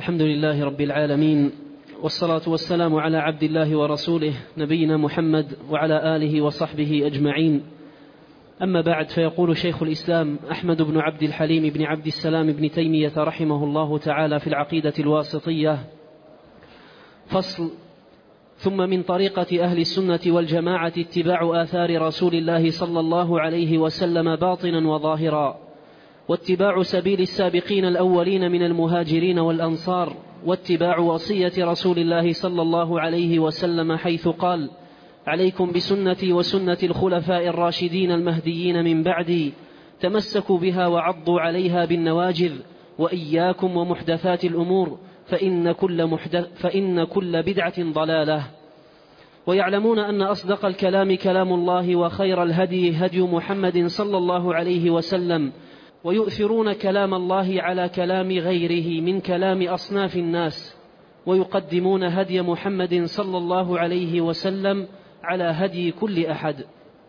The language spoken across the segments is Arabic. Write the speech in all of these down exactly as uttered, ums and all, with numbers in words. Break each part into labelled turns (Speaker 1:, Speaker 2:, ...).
Speaker 1: الحمد لله رب العالمين، والصلاة والسلام على عبد الله ورسوله نبينا محمد وعلى آله وصحبه أجمعين. أما بعد، فيقول شيخ الإسلام أحمد بن عبد الحليم بن عبد السلام بن تيمية رحمه الله تعالى في العقيدة الواسطية: فصل. ثم من طريقة أهل السنة والجماعة اتباع آثار رسول الله صلى الله عليه وسلم باطنا وظاهرا، واتباع سبيل السابقين الأولين من المهاجرين والأنصار، واتباع وصية رسول الله صلى الله عليه وسلم حيث قال: عليكم بسنتي وسنة الخلفاء الراشدين المهديين من بعدي، تمسكوا بها وعضوا عليها بالنواجذ، وإياكم ومحدثات الأمور، فإن كل, محدث فإن كل بدعة ضلالة. ويعلمون أن أصدق الكلام كلام الله، وخير الهدي هدي محمد صلى الله عليه وسلم، ويؤثرون كلام الله على كلام غيره من كلام أصناف الناس، ويقدمون هدي محمد صلى الله عليه وسلم على هدي كل أحد.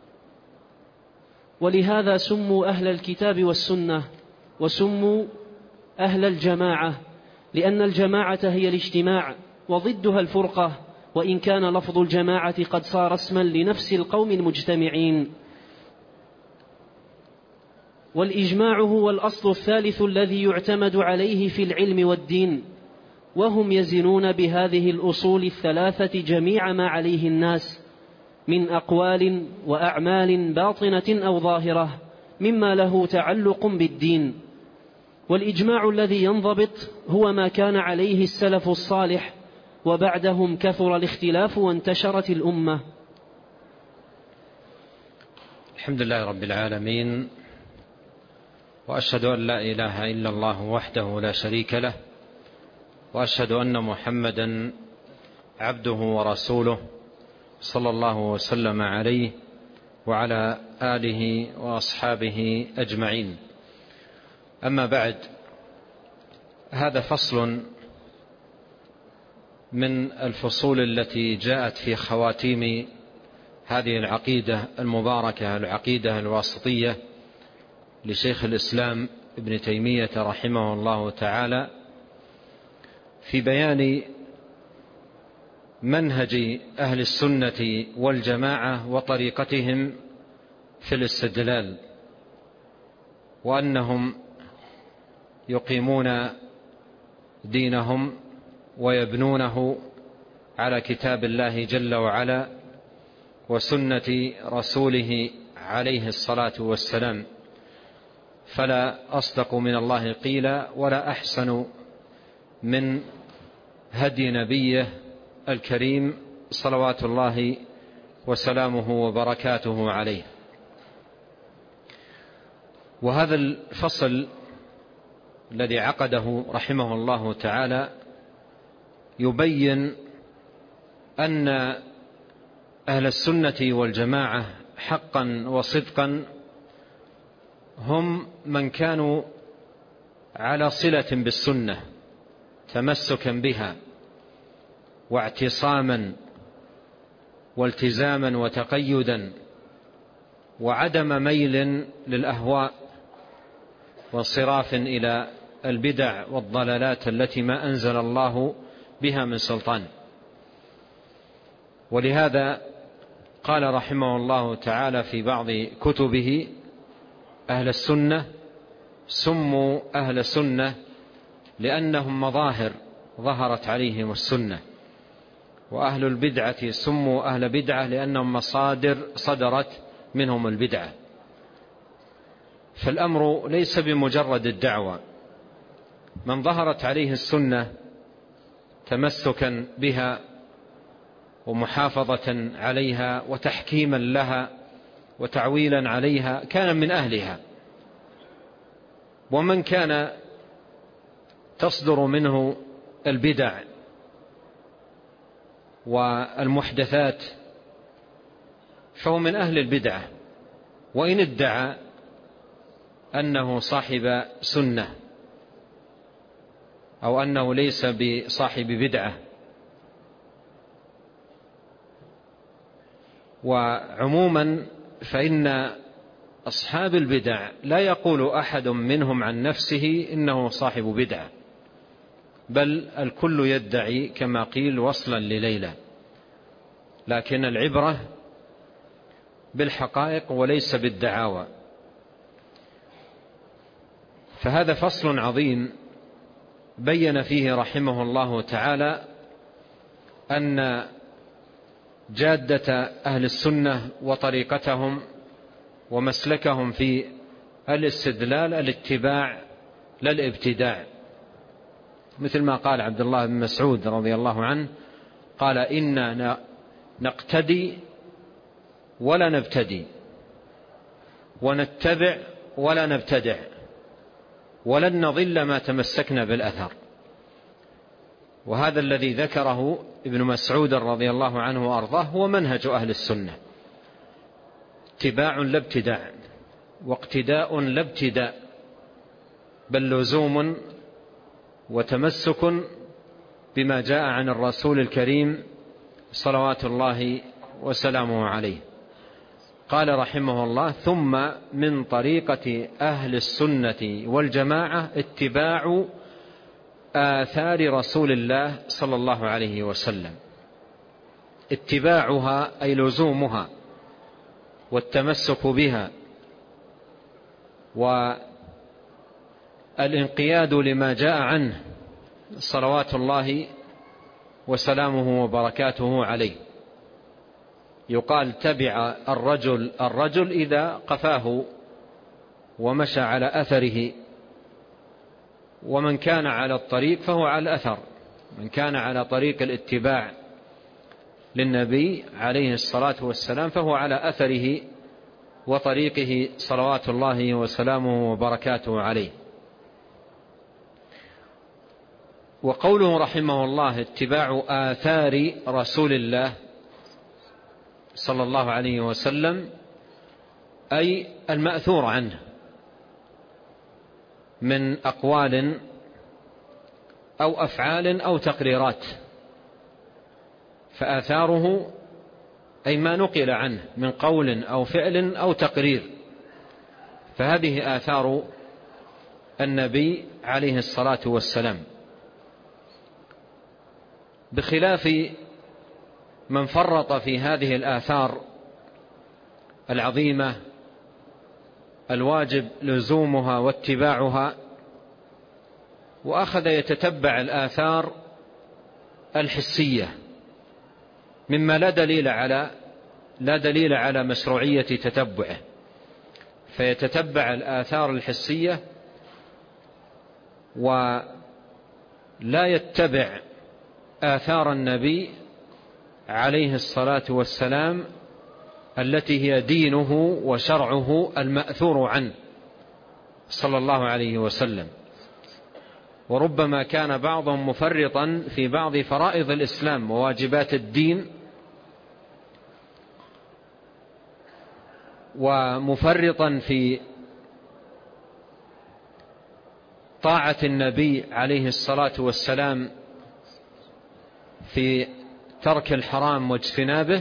Speaker 1: ولهذا سموا أهل الكتاب والسنة، وسموا أهل الجماعة، لأن الجماعة هي الاجتماع، وضدها الفرقة، وإن كان لفظ الجماعة قد صار اسما لنفس القوم المجتمعين. والإجماع هو الأصل الثالث الذي يعتمد عليه في العلم والدين، وهم يزنون بهذه الأصول الثلاثة جميع ما عليه الناس من أقوال وأعمال باطنة أو ظاهرة مما له تعلق بالدين. والإجماع الذي ينضبط هو ما كان عليه السلف الصالح، وبعدهم كثر الاختلاف وانتشرت الأمة.
Speaker 2: الحمد لله رب العالمين، وأشهد أن لا إله إلا الله وحده لا شريك له، وأشهد أن محمدا عبده ورسوله صلى الله وسلم عليه وعلى آله وأصحابه أجمعين. أما بعد، هذا فصل من الفصول التي جاءت في خواتيم هذه العقيدة المباركة، العقيدة الواسطية لشيخ الإسلام ابن تيمية رحمه الله تعالى، في بيان منهج أهل السنة والجماعة وطريقتهم في الاستدلال، وأنهم يقيمون دينهم ويبنونه على كتاب الله جل وعلا وسنة رسوله عليه الصلاة والسلام، فلا أصدق من الله قيلا، ولا أحسن من هدي نبيه الكريم صلوات الله وسلامه وبركاته عليه. وهذا الفصل الذي عقده رحمه الله تعالى يبين أن أهل السنة والجماعة حقا وصدقا هم من كانوا على صلة بالسنة، تمسكا بها واعتصاما والتزاما وتقيدا، وعدم ميل للأهواء وانصراف إلى البدع والضلالات التي ما أنزل الله بها من سلطان. ولهذا قال رحمه الله تعالى في بعض كتبه: أهل السنة سموا أهل السنة لأنهم مظاهر ظهرت عليهم السنة، وأهل البدعة سموا أهل بدعة لأنهم مصادر صدرت منهم البدعة. فالأمر ليس بمجرد الدعوة، من ظهرت عليه السنة تمسكا بها ومحافظة عليها وتحكيما لها وتعويلا عليها كان من أهلها، ومن كان تصدر منه البدع والمحدثات فهو من أهل البدعة، وإن ادعى أنه صاحب سنة أو أنه ليس بصاحب بدعة. وعموما فإن أصحاب البدع لا يقول أحد منهم عن نفسه إنه صاحب بدعة، بل الكل يدعي كما قيل وصلا لليلى، لكن العبرة بالحقائق وليس بالدعاوى. فهذا فصل عظيم بين فيه رحمه الله تعالى أن جادة أهل السنة وطريقتهم ومسلكهم في الاستدلال الاتباع لا الابتداع، مثل ما قال عبد الله بن مسعود رضي الله عنه قال: إنا نقتدي ولا نبتدي، ونتبع ولا نبتدع، ولن نضل ما تمسكنا بالأثر. وهذا الذي ذكره ابن مسعود رضي الله عنه وأرضاه هو منهج أهل السنة: اتباع لا ابتداع، واقتداء لا ابتداء، بل لزوم وتمسك بما جاء عن الرسول الكريم صلوات الله وسلامه عليه. قال رحمه الله: ثم من طريقة أهل السنة والجماعة اتباع آثار رسول الله صلى الله عليه وسلم. اتباعها أي لزومها والتمسك بها والانقياد لما جاء عنه صلوات الله وسلامه وبركاته عليه. يقال تبع الرجل الرجل إذا قفاه ومشى على أثره، ومن كان على الطريق فهو على الأثر. من كان على طريق الاتباع للنبي عليه الصلاة والسلام فهو على أثره وطريقه صلوات الله وسلامه وبركاته عليه. وقوله رحمه الله اتباع آثار رسول الله صلى الله عليه وسلم أي المأثور عنه من أقوال أو أفعال أو تقريرات. فآثاره أي ما نقل عنه من قول أو فعل أو تقرير، فهذه آثار النبي عليه الصلاة والسلام، بخلاف من فرط في هذه الآثار العظيمة الواجب لزومها واتباعها، وأخذ يتتبع الآثار الحسية مما لا دليل على لا دليل على مشروعية تتبعه، فيتتبع الآثار الحسية ولا يتبع آثار النبي عليه الصلاة والسلام التي هي دينه وشرعه المأثور عنه صلى الله عليه وسلم. وربما كان بعضهم مفرطا في بعض فرائض الإسلام وواجبات الدين، ومفرطا في طاعة النبي عليه الصلاة والسلام في ترك الحرام واجتنابه،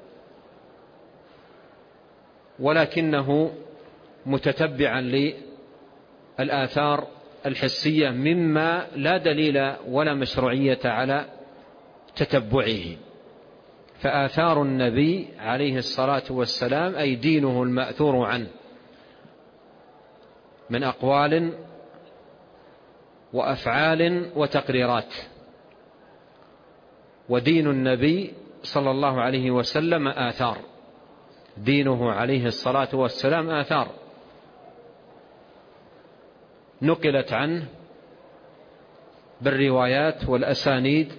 Speaker 2: ولكنه متتبعا للآثار الحسية مما لا دليل ولا مشروعية على تتبعه. فآثار النبي عليه الصلاة والسلام أي دينه المأثور عنه من أقوال وأفعال وتقريرات. ودين النبي صلى الله عليه وسلم آثار، دينه عليه الصلاة والسلام آثار نقلت عنه بالروايات والأسانيد،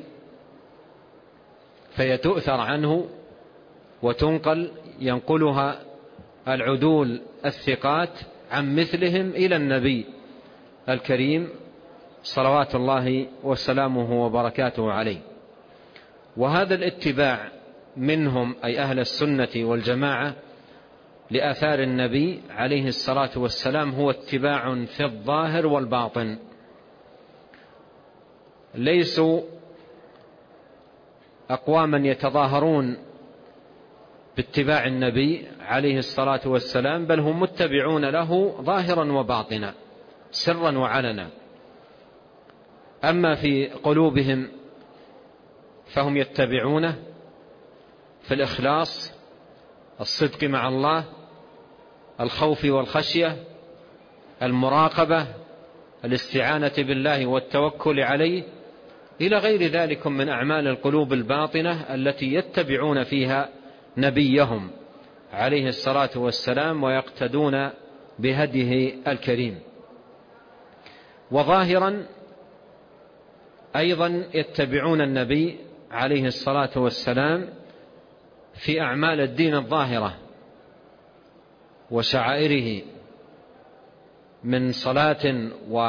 Speaker 2: فهي تؤثر عنه وتنقل، ينقلها العدول الثقات عن مثلهم إلى النبي الكريم صلوات الله وسلامه وبركاته عليه. وهذا الاتباع منهم أي أهل السنة والجماعة لآثار النبي عليه الصلاة والسلام هو اتباع في الظاهر والباطن، ليسوا أقواما يتظاهرون باتباع النبي عليه الصلاة والسلام، بل هم متبعون له ظاهرا وباطنا، سرا وعلنا. أما في قلوبهم فهم يتبعونه في الإخلاص، الصدق مع الله، الخوف والخشية، المراقبة، الاستعانة بالله والتوكل عليه، إلى غير ذلك من أعمال القلوب الباطنة التي يتبعون فيها نبيهم عليه الصلاة والسلام ويقتدون بهديه الكريم. وظاهرا أيضا يتبعون النبي عليه الصلاة والسلام في أعمال الدين الظاهرة وشعائره من صلاة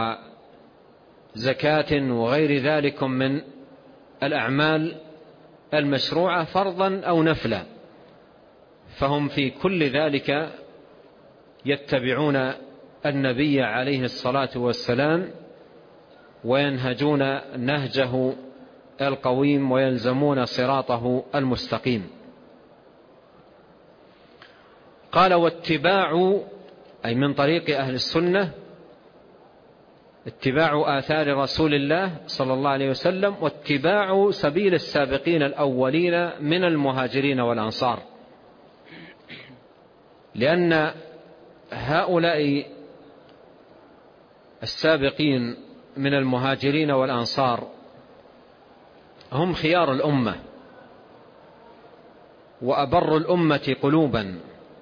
Speaker 2: وزكاة وغير ذلك من الأعمال المشروعة فرضا أو نفلا، فهم في كل ذلك يتبعون النبي عليه الصلاة والسلام وينهجون نهجه القويم ويلزمون صراطه المستقيم. قال واتباع، أي من طريق أهل السنة، اتباع آثار رسول الله صلى الله عليه وسلم واتباع سبيل السابقين الأولين من المهاجرين والأنصار، لأن هؤلاء السابقين من المهاجرين والأنصار هم خيار الأمة وأبر الأمة قلوبا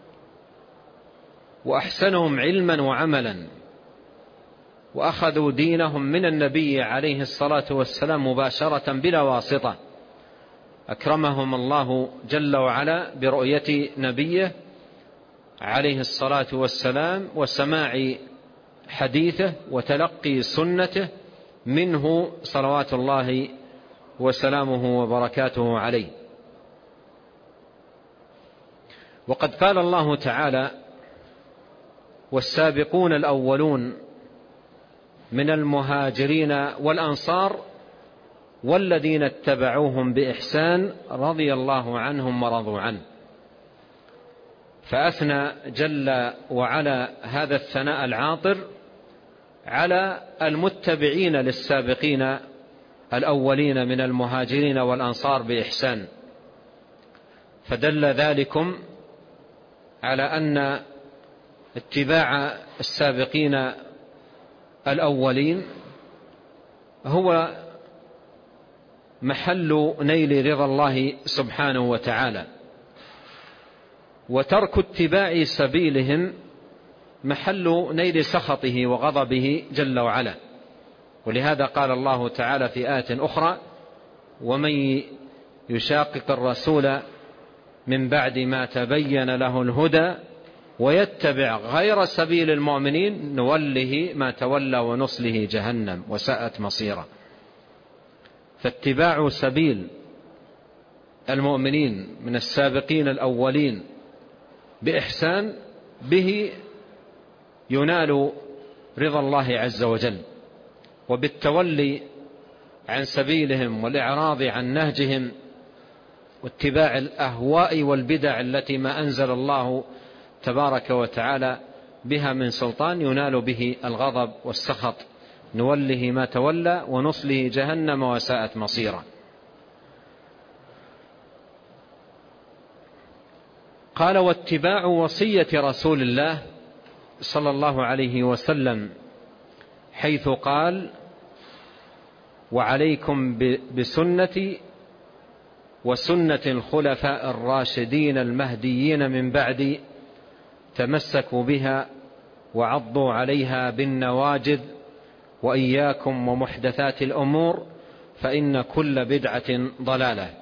Speaker 2: وأحسنهم علما وعملا، وأخذوا دينهم من النبي عليه الصلاة والسلام مباشرة بلا واسطة. أكرمهم الله جل وعلا برؤية نبيه عليه الصلاة والسلام وسماع حديثه وتلقي سنته منه صلوات الله وسلامه وبركاته عليه. وقد قال الله تعالى والسابقون الأولون من المهاجرين والأنصار والذين اتبعوهم بإحسان رضي الله عنهم ورضوا عنه، فأثنى جل وعلا هذا الثناء العاطر على المتبعين للسابقين الأولين من المهاجرين والأنصار بإحسان، فدل ذلكم على أن اتباع السابقين الأولين هو محل نيل رضا الله سبحانه وتعالى، وترك اتباع سبيلهم محل نيل سخطه وغضبه جل وعلا. ولهذا قال الله تعالى في آية أخرى ومن يشاقق الرسول من بعد ما تبين له الهدى ويتبع غير سبيل المؤمنين نوله ما تولى ونصله جهنم وساءت مصيرا. فاتباع سبيل المؤمنين من السابقين الأولين بإحسان به ينال رضا الله عز وجل، وبالتولي عن سبيلهم والإعراض عن نهجهم واتباع الأهواء والبدع التي ما أنزل الله تبارك وتعالى بها من سلطان ينال به الغضب والسخط، نوله ما تولى ونصله جهنم وساءت مصيرا. قال واتباع وصية رسول الله صلى الله عليه وسلم حيث قال وعليكم بسنتي وسنة الخلفاء الراشدين المهديين من بعدي تمسكوا بها وعضوا عليها بالنواجذ وإياكم ومحدثات الأمور فإن كل بدعة ضلالة.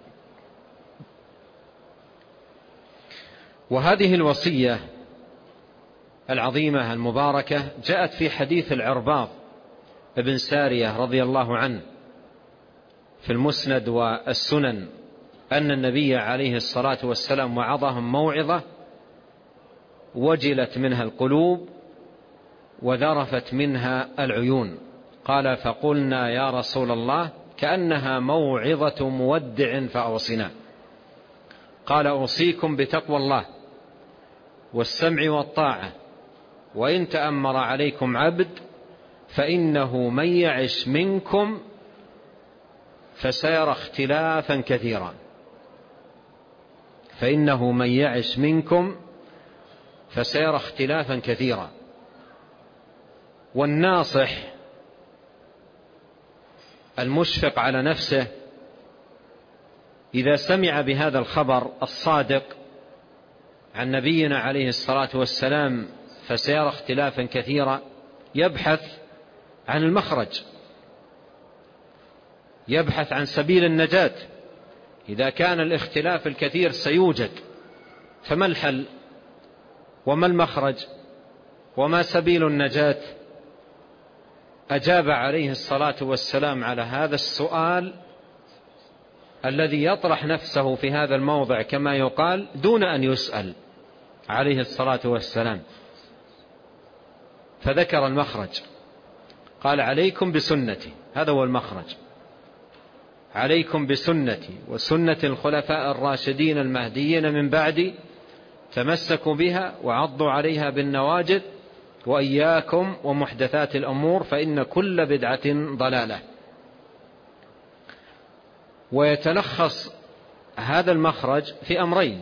Speaker 2: وهذه الوصية العظيمة المباركة جاءت في حديث العرباض ابن سارية رضي الله عنه في المسند والسنن أن النبي عليه الصلاة والسلام وعظهم موعظة وجلت منها القلوب وذرفت منها العيون. قال فقلنا يا رسول الله كأنها موعظة مودع فأوصنا. قال أوصيكم بتقوى الله والسمع والطاعة وإن تأمر عليكم عبد فإنه من يعش منكم فسيرى اختلافا كثيرا فإنه من يعش منكم فسيرى اختلافا كثيرا. والناصح المشفق على نفسه إذا سمع بهذا الخبر الصادق عن نبينا عليه الصلاة والسلام فسيرى اختلافا كثيرا يبحث عن المخرج، يبحث عن سبيل النجاة. إذا كان الاختلاف الكثير سيوجد فما الحل وما المخرج وما سبيل النجاة؟ أجاب عليه الصلاة والسلام على هذا السؤال الذي يطرح نفسه في هذا الموضع كما يقال دون أن يسأل عليه الصلاة والسلام، فذكر المخرج، قال عليكم بسنتي، هذا هو المخرج، عليكم بسنتي وسنة الخلفاء الراشدين المهديين من بعدي، تمسكوا بها وعضوا عليها بالنواجذ، وإياكم ومحدثات الأمور فإن كل بدعة ضلالة. ويتلخص هذا المخرج في أمرين: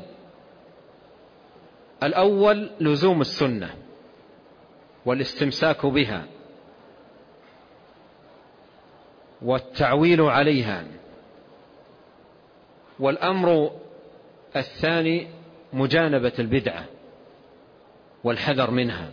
Speaker 2: الأول لزوم السنة والاستمساك بها والتعويل عليها، والأمر الثاني مجانبة البدعة والحذر منها.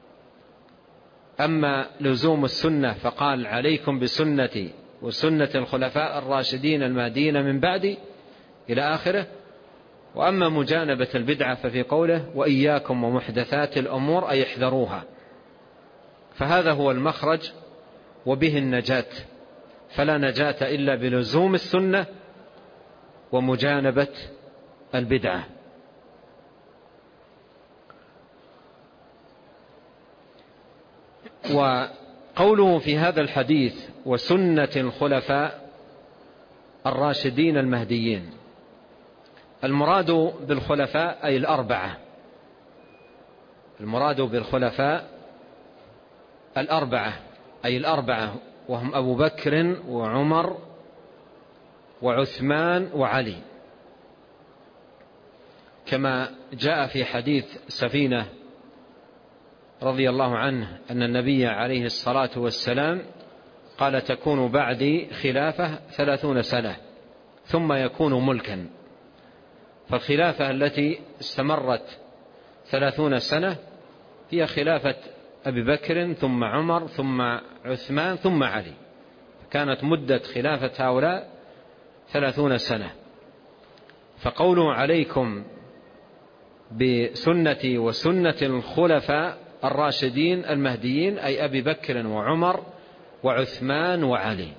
Speaker 2: أما لزوم السنة فقال عليكم بسنتي وسنة الخلفاء الراشدين المهديين من بعدي إلى آخره. وأما مجانبة البدعة ففي قوله وإياكم ومحدثات الأمور أي احذروها، فهذا هو المخرج وبه النجاة، فلا نجاة إلا بلزوم السنة ومجانبة البدعة. وقوله في هذا الحديث وسنة الخلفاء الراشدين المهديين، المراد بالخلفاء أي الأربعة، المراد بالخلفاء الأربعة أي الأربعة، وهم أبو بكر وعمر وعثمان وعلي، كما جاء في حديث سفينة رضي الله عنه أن النبي عليه الصلاة والسلام قال تكون بعدي خلافة ثلاثون سنة ثم يكون ملكا. فالخلافة التي استمرت ثلاثون سنة هي خلافة أبي بكر ثم عمر ثم عثمان ثم علي، كانت مدة خلافة هؤلاء ثلاثون سنة. فقوله عليكم بسنتي وسنة الخلفاء الراشدين المهديين أي أبي بكر وعمر وعثمان وعلي،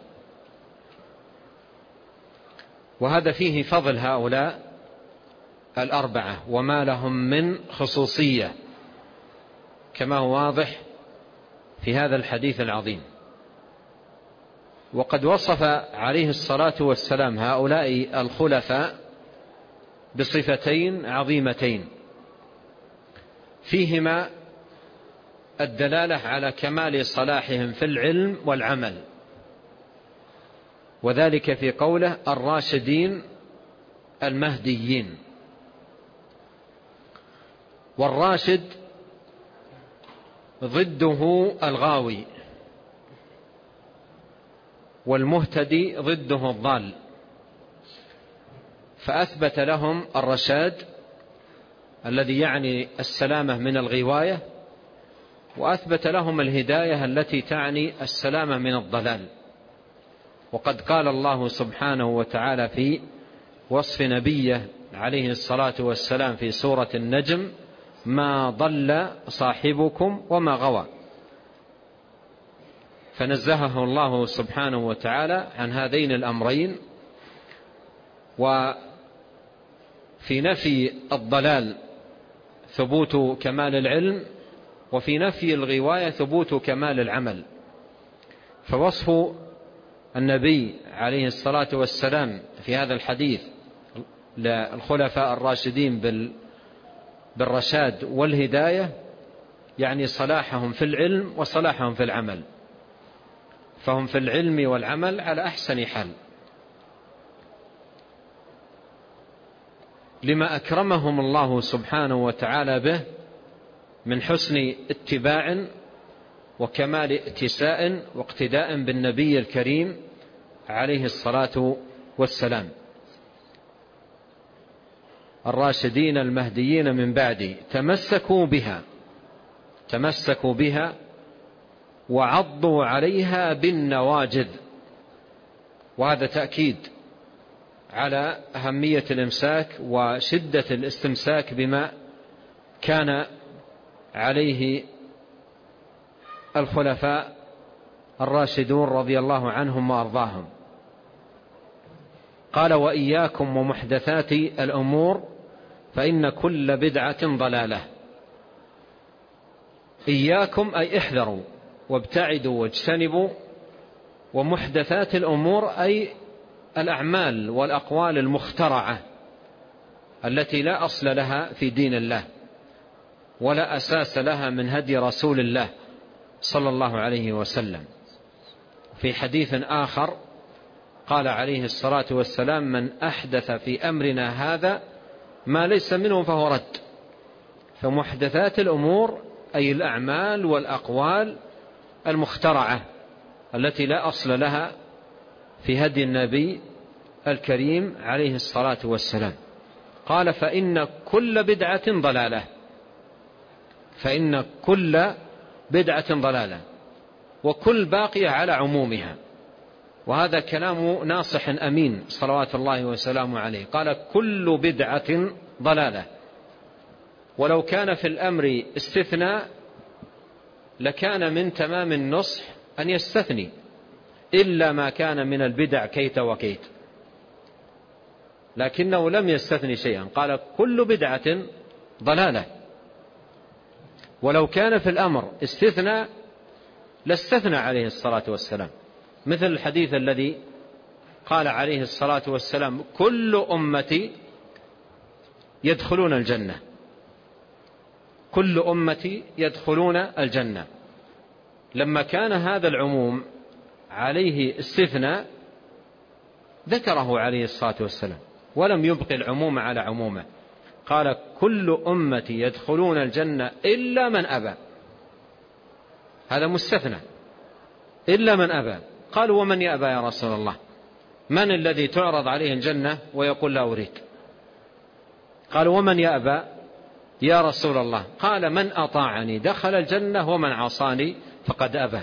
Speaker 2: وهذا فيه فضل هؤلاء الأربعة وما لهم من خصوصية كما هو واضح في هذا الحديث العظيم. وقد وصف عليه الصلاة والسلام هؤلاء الخلفاء بصفتين عظيمتين فيهما الدلالة على كمال صلاحهم في العلم والعمل، وذلك في قوله الراشدين المهديين. والراشد ضده الغاوي، والمهتدي ضده الضال، فأثبت لهم الرشاد الذي يعني السلامة من الغواية، وأثبت لهم الهداية التي تعني السلامة من الضلال. وقد قال الله سبحانه وتعالى في وصف نبيه عليه الصلاة والسلام في سورة النجم ما ضل صاحبكم وما غوى، فنزهه الله سبحانه وتعالى عن هذين الأمرين. وفي نفي الضلال ثبوت كمال العلم، وفي نفي الغواية ثبوت كمال العمل. فوصف النبي عليه الصلاة والسلام في هذا الحديث للخلفاء الراشدين بالرشاد والهداية يعني صلاحهم في العلم وصلاحهم في العمل، فهم في العلم والعمل على أحسن حال، لما أكرمهم الله سبحانه وتعالى به من حسن اتباع وكمال ائتساء واقتداء بالنبي الكريم عليه الصلاة والسلام. الراشدين المهديين من بعدي تمسكوا بها تمسكوا بها وعضوا عليها بالنواجذ، وهذا تأكيد على أهمية الإمساك وشدة الاستمساك بما كان عليه الخلفاء الراشدون رضي الله عنهم وأرضاهم. قال: وإياكم ومحدثات الأمور فإن كل بدعة ضلالة. إياكم أي احذروا وابتعدوا واجتنبوا، ومحدثات الأمور أي الأعمال والأقوال المخترعة التي لا أصل لها في دين الله ولا أساس لها من هدي رسول الله صلى الله عليه وسلم. في حديث آخر قال عليه الصلاة والسلام: من أحدث في أمرنا هذا ما ليس منه فهو رد. فمحدثات الأمور أي الأعمال والأقوال المخترعة التي لا أصل لها في هدي النبي الكريم عليه الصلاة والسلام. قال: فإن كل بدعة ضلالة فإن كل بدعة ضلالة وكل باقية على عمومها. وهذا كلام ناصح أمين صلوات الله وسلامه عليه. قال: كل بدعة ضلالة. ولو كان في الأمر استثناء لكان من تمام النصح أن يستثني، إلا ما كان من البدع كيت وكيت، لكنه لم يستثني شيئا، قال: كل بدعة ضلالة. ولو كان في الأمر استثناء لاستثنى عليه الصلاة والسلام، مثل الحديث الذي قال عليه الصلاة والسلام: كل أمتي يدخلون الجنة كل أمتي يدخلون الجنة. لما كان هذا العموم عليه استثناء ذكره عليه الصلاة والسلام ولم يبقي العموم على عمومه، قال: كل أمتي يدخلون الجنة إلا من أبى. هذا مستثنى، إلا من أبى. قالوا: ومن يأبى يا رسول الله؟ من الذي تعرض عليه الجنة ويقول لا أريد؟ قالوا: ومن يأبى يا رسول الله؟ قال: من أطاعني دخل الجنة ومن عصاني فقد أبى.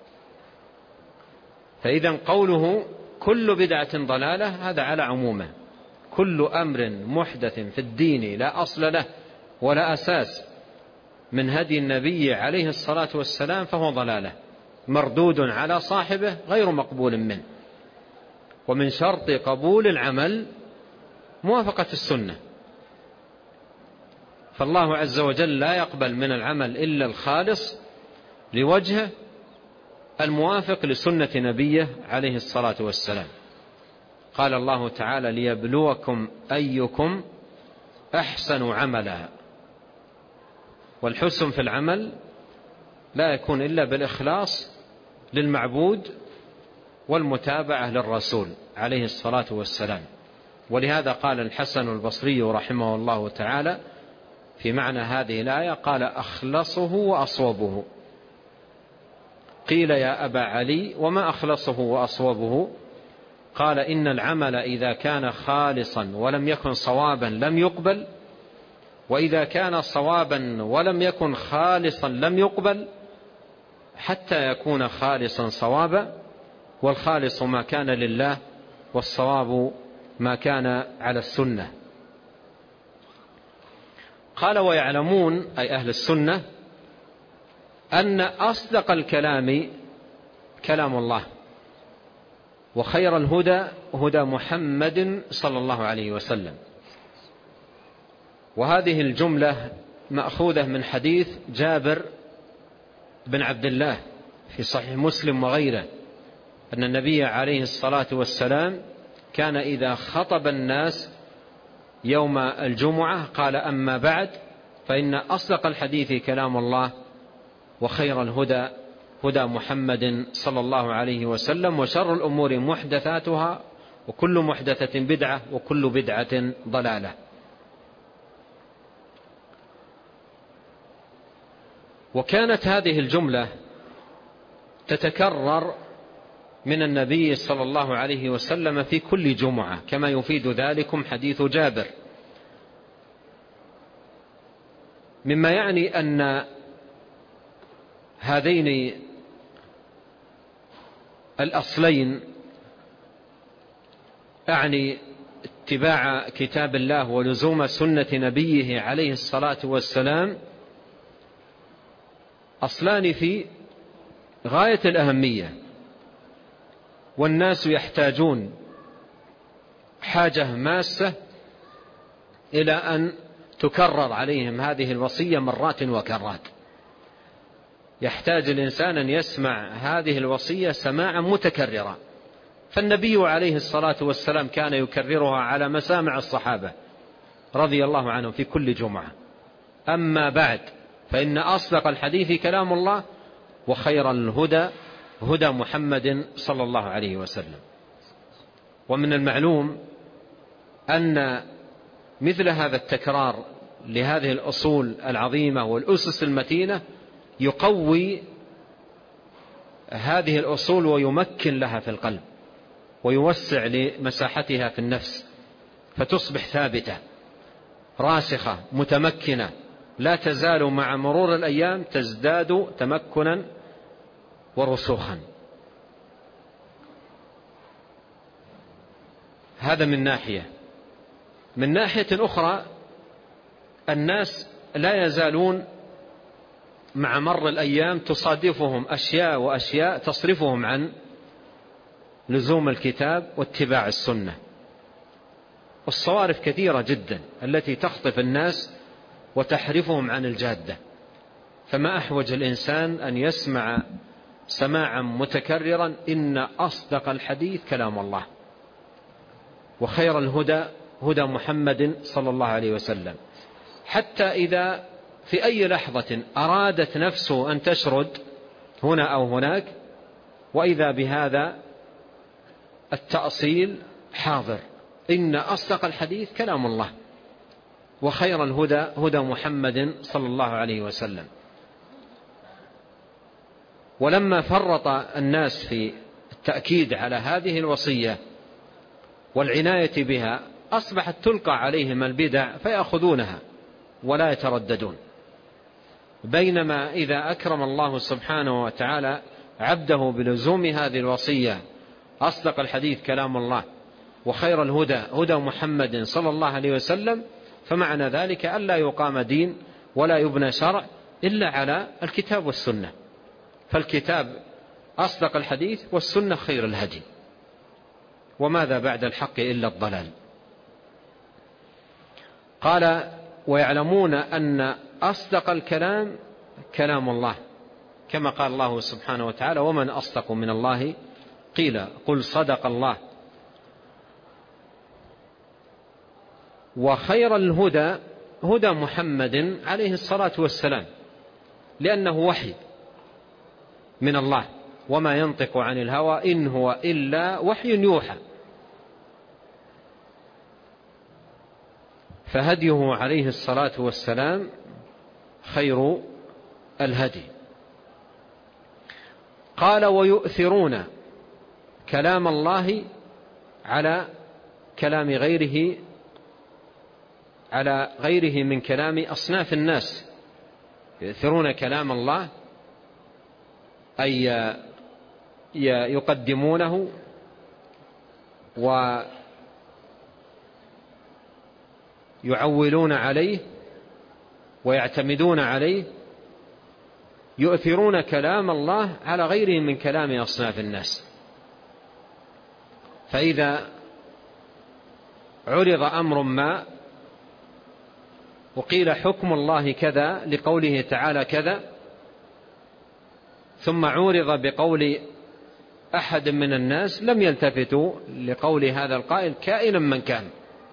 Speaker 2: فإذا قوله كل بدعة ضلالة هذا على عمومه، كل أمر محدث في الدين لا أصل له ولا أساس من هدي النبي عليه الصلاة والسلام فهو ضلالة مردود على صاحبه غير مقبول منه. ومن شرط قبول العمل موافقة السنة، فالله عز وجل لا يقبل من العمل إلا الخالص لوجهه الموافق لسنة نبيه عليه الصلاة والسلام. قال الله تعالى: ليبلوكم أيكم أحسن عملا. والحسن في العمل لا يكون إلا بالإخلاص للمعبود والمتابعة للرسول عليه الصلاة والسلام. ولهذا قال الحسن البصري رحمه الله تعالى في معنى هذه الآية، قال: أخلصه وأصوبه. قيل: يا أبا علي وما أخلصه وأصوبه؟ قال: إن العمل إذا كان خالصا ولم يكن صوابا لم يقبل، وإذا كان صوابا ولم يكن خالصا لم يقبل، حتى يكون خالصا صوابا، والخالص ما كان لله والصواب ما كان على السنة. قال: ويعلمون أي أهل السنة أن أصدق الكلام كلام الله، وخير الهدى هدى محمد صلى الله عليه وسلم. وهذه الجملة مأخوذة من حديث جابر بن عبد الله في صحيح مسلم وغيره، أن النبي عليه الصلاة والسلام كان إذا خطب الناس يوم الجمعة قال: أما بعد فإن أصدق الحديث كلام الله، وخير الهدى هدى محمد صلى الله عليه وسلم، وشر الأمور محدثاتها، وكل محدثة بدعة، وكل بدعة ضلالة. وكانت هذه الجملة تتكرر من النبي صلى الله عليه وسلم في كل جمعة، كما يفيد ذلكم حديث جابر، مما يعني أن هذين الأصلين، أعني اتباع كتاب الله ولزوم سنة نبيه عليه الصلاة والسلام، أصلان في غاية الأهمية، والناس يحتاجون حاجة ماسة إلى أن تكرر عليهم هذه الوصية مرات وكرات. يحتاج الإنسان أن يسمع هذه الوصية سماعا متكررا، فالنبي عليه الصلاة والسلام كان يكررها على مسامع الصحابة رضي الله عنهم في كل جمعة. أما بعد، فإن أصدق الحديث كلام الله، وخير الهدى هدى محمد صلى الله عليه وسلم. ومن المعلوم أن مثل هذا التكرار لهذه الأصول العظيمة والأسس المتينة يقوي هذه الأصول ويمكن لها في القلب، ويوسع لمساحتها في النفس، فتصبح ثابتة راسخة متمكنة، لا تزال مع مرور الأيام تزداد تمكنا ورسوخا. هذا من ناحية. من ناحية أخرى، الناس لا يزالون مع مر الأيام تصادفهم أشياء وأشياء تصرفهم عن لزوم الكتاب واتباع السنة، والصوارف كثيرة جدا التي تخطف الناس وتحرفهم عن الجادة. فما أحوج الإنسان أن يسمع سماعا متكررا إن أصدق الحديث كلام الله، وخير الهدى هدى محمد صلى الله عليه وسلم، حتى إذا في أي لحظة أرادت نفسه أن تشرد هنا أو هناك، وإذا بهذا التأصيل حاضر، إن أصدق الحديث كلام الله، وخير الهدى هدى محمد صلى الله عليه وسلم. ولما فرط الناس في التأكيد على هذه الوصية والعناية بها، أصبحت تلقى عليهم البدع فيأخذونها ولا يترددون. بينما إذا أكرم الله سبحانه وتعالى عبده بلزوم هذه الوصية، أصدق الحديث كلام الله، وخير الهدى هدى محمد صلى الله عليه وسلم، فمعنى ذلك ألا يقام دين ولا يبنى شرع إلا على الكتاب والسنة، فالكتاب أصدق الحديث، والسنة خير الهدي، وماذا بعد الحق إلا الضلال. قال: ويعلمون أن أصدق الكلام كلام الله، كما قال الله سبحانه وتعالى: ومن أصدق من الله قيل قل صدق الله. وخير الهدى هدى محمد عليه الصلاة والسلام، لأنه وحي من الله، وما ينطق عن الهوى إن هو إلا وحي يوحى. فهديه عليه الصلاة والسلام خير الهدي. قال: ويؤثرون كلام الله على كلام غيره على غيره من كلام أصناف الناس. يؤثرون كلام الله أي يقدمونه ويعولون عليه ويعتمدون عليه. يؤثرون كلام الله على غيره من كلام أصناف الناس. فإذا عرض أمر ما وقيل حكم الله كذا لقوله تعالى كذا، ثم عورض بقول أحد من الناس، لم يلتفتوا لقول هذا القائل كائنا من كان،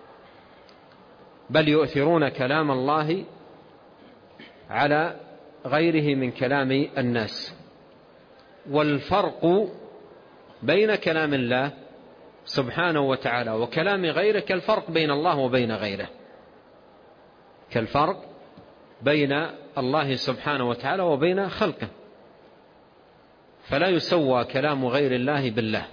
Speaker 2: بل يؤثرون كلام الله على غيره من كلام الناس. والفرق بين كلام الله سبحانه وتعالى وكلام غيره كالفرق بين الله وبين غيره، كالفرق بين الله سبحانه وتعالى وبين خلقه، فلا يسوى كلام غير الله بالله.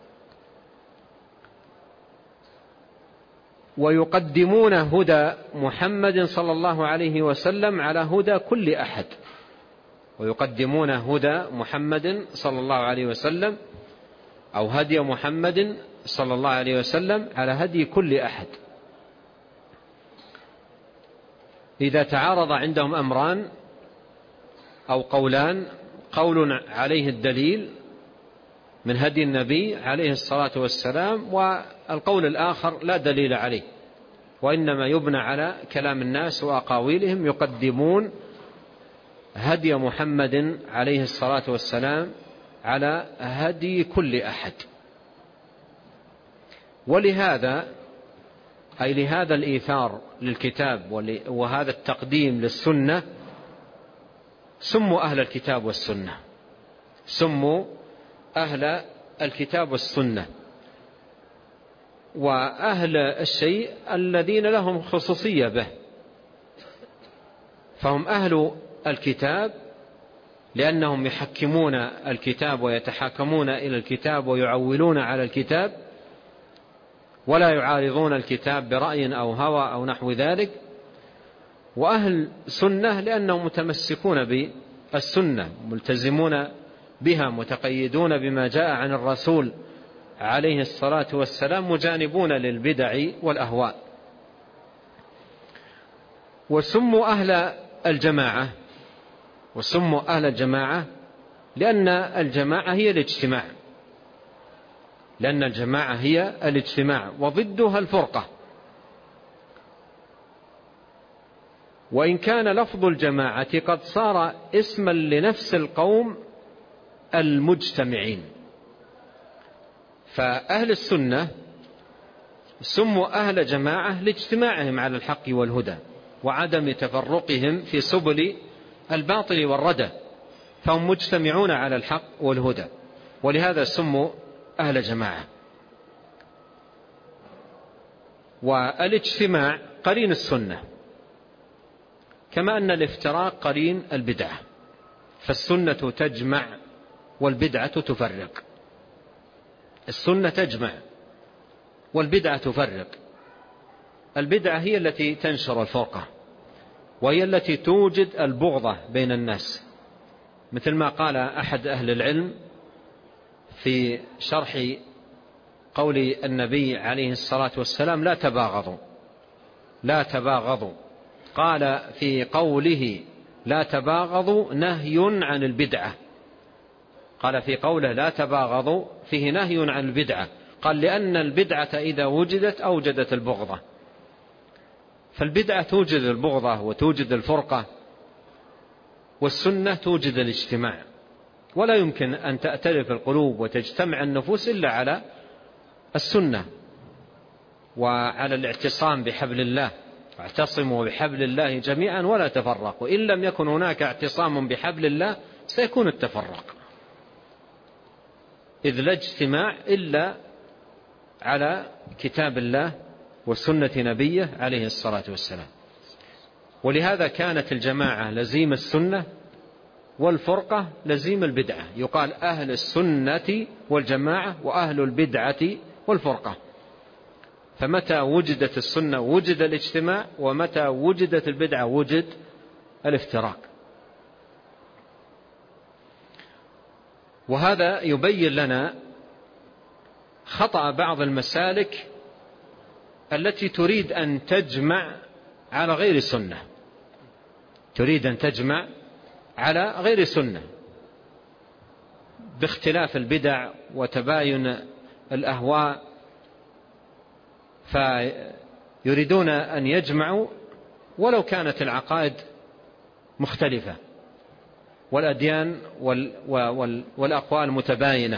Speaker 2: ويقدمون هدى محمد صلى الله عليه وسلم على هدى كل أحد، ويقدمون هدى محمد صلى الله عليه وسلم أو هدي محمد صلى الله عليه وسلم على هدي كل أحد. إذا تعارض عندهم أمران أو قولان، قول عليه الدليل من هدي النبي عليه الصلاة والسلام، والقول الآخر لا دليل عليه وإنما يبنى على كلام الناس وأقاويلهم، يقدمون هدي محمد عليه الصلاة والسلام على هدي كل أحد. ولهذا أي لهذا الإيثار للكتاب وهذا التقديم للسنة سموا أهل الكتاب والسنة، سموا أهل الكتاب والسنة. وأهل الشيء الذين لهم خصوصية به، فهم أهل الكتاب لأنهم يحكمون الكتاب ويتحاكمون إلى الكتاب ويعولون على الكتاب ولا يعارضون الكتاب برأي أو هوى أو نحو ذلك. وأهل سنة لأنهم متمسكون بالسنة، ملتزمون بها، متقيدون بما جاء عن الرسول عليه الصلاة والسلام، مجانبون للبدع والأهواء. وسموا أهل الجماعة، وسموا أهل الجماعة لأن الجماعة هي الاجتماع، لأن الجماعة هي الاجتماع وضدها الفرقة. وإن كان لفظ الجماعة قد صار اسما لنفس القوم المجتمعين، فأهل السنة سموا أهل جماعة لاجتماعهم على الحق والهدى وعدم تفرقهم في سبل الباطل والردى، فهم مجتمعون على الحق والهدى، ولهذا سموا أهل جماعة. والاجتماع قرين السنة، كما أن الافتراق قرين البدعة، فالسنة تجمع والبدعة تفرق. السنة تجمع والبدعة تفرق. البدعة هي التي تنشر الفرقة، وهي التي توجد البغضة بين الناس، مثل ما قال أحد أهل العلم في شرح قول النبي عليه الصلاة والسلام لا تباغضوا، لا تباغضوا، قال في قوله لا تباغضوا نهي عن البدعة، قال في قوله لا تباغضوا فيه نهي عن البدعة، قال لأن البدعة إذا وجدت أوجدت البغضة، فالبدعة توجد البغضة وتوجد الفرقة، والسنة توجد الاجتماع. ولا يمكن أن تأتلف القلوب وتجتمع النفوس إلا على السنة وعلى الاعتصام بحبل الله، واعتصموا بحبل الله جميعا ولا تفرقوا. إن لم يكن هناك اعتصام بحبل الله سيكون التفرق، إذ لا اجتماع إلا على كتاب الله وسنة نبيه عليه الصلاة والسلام. ولهذا كانت الجماعة لزيم السنة والفرقة لزيم البدعة، يقال أهل السنة والجماعة وأهل البدعة والفرقة. فمتى وجدت السنة وجد الاجتماع، ومتى وجدت البدعة وجد الافتراق. وهذا يبين لنا خطأ بعض المسالك التي تريد أن تجمع على غير سنة، تريد أن تجمع على غير سنة باختلاف البدع وتباين الأهواء، فيريدون أن يجمعوا ولو كانت العقائد مختلفة والأديان والأقوال متباينة،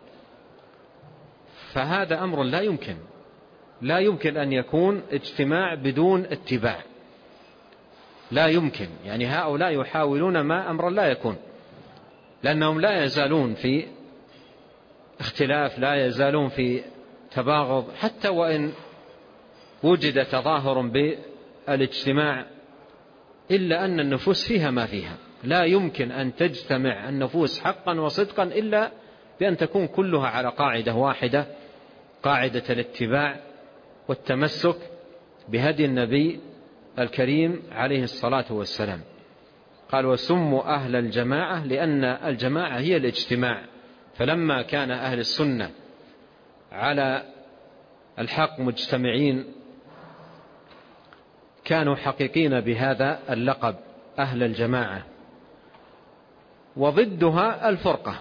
Speaker 2: فهذا أمر لا يمكن، لا يمكن أن يكون اجتماع بدون اتباع، لا يمكن. يعني هؤلاء يحاولون ما أمر لا يكون. لأنهم لا يزالون في اختلاف، لا يزالون في تباغض، حتى وإن وجد تظاهر بالاجتماع إلا أن النفوس فيها ما فيها. لا يمكن أن تجتمع النفوس حقا وصدقا إلا بأن تكون كلها على قاعدة واحدة، قاعدة الاتباع والتمسك بهدي النبي الكريم عليه الصلاة والسلام. قال وسموا أهل الجماعة لأن الجماعة هي الاجتماع. فلما كان أهل السنة على الحق مجتمعين كانوا حقيقين بهذا اللقب أهل الجماعة. وضدها الفرقة،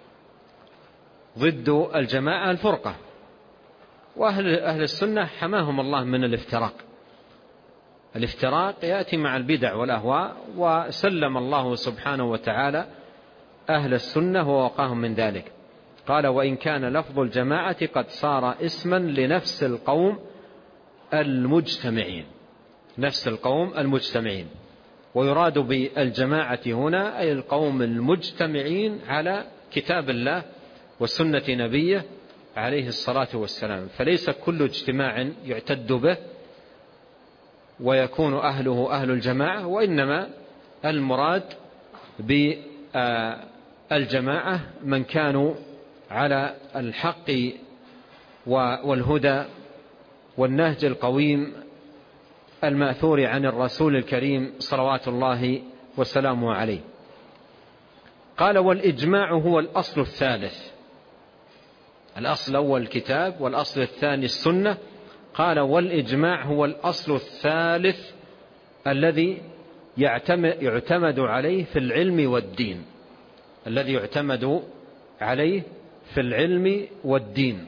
Speaker 2: ضد الجماعة الفرقة. وأهل أهل السنة حماهم الله من الافتراق. الافتراق يأتي مع البدع والأهواء، وسلم الله سبحانه وتعالى أهل السنة ووقاهم من ذلك. قال وإن كان لفظ الجماعة قد صار اسما لنفس القوم المجتمعين، نفس القوم المجتمعين. ويراد بالجماعة هنا أي القوم المجتمعين على كتاب الله وسنة نبيه عليه الصلاة والسلام. فليس كل اجتماع يعتد به ويكون أهله أهل الجماعة، وإنما المراد بالجماعة من كانوا على الحق والهدى والنهج القويم المأثور عن الرسول الكريم صلوات الله وسلامه عليه. قال والإجماع هو الأصل الثالث. الأصل الأول الكتاب، والأصل الثاني السنة. قال والإجماع هو الأصل الثالث الذي يعتمد عليه في العلم والدين، الذي يعتمد عليه في العلم والدين.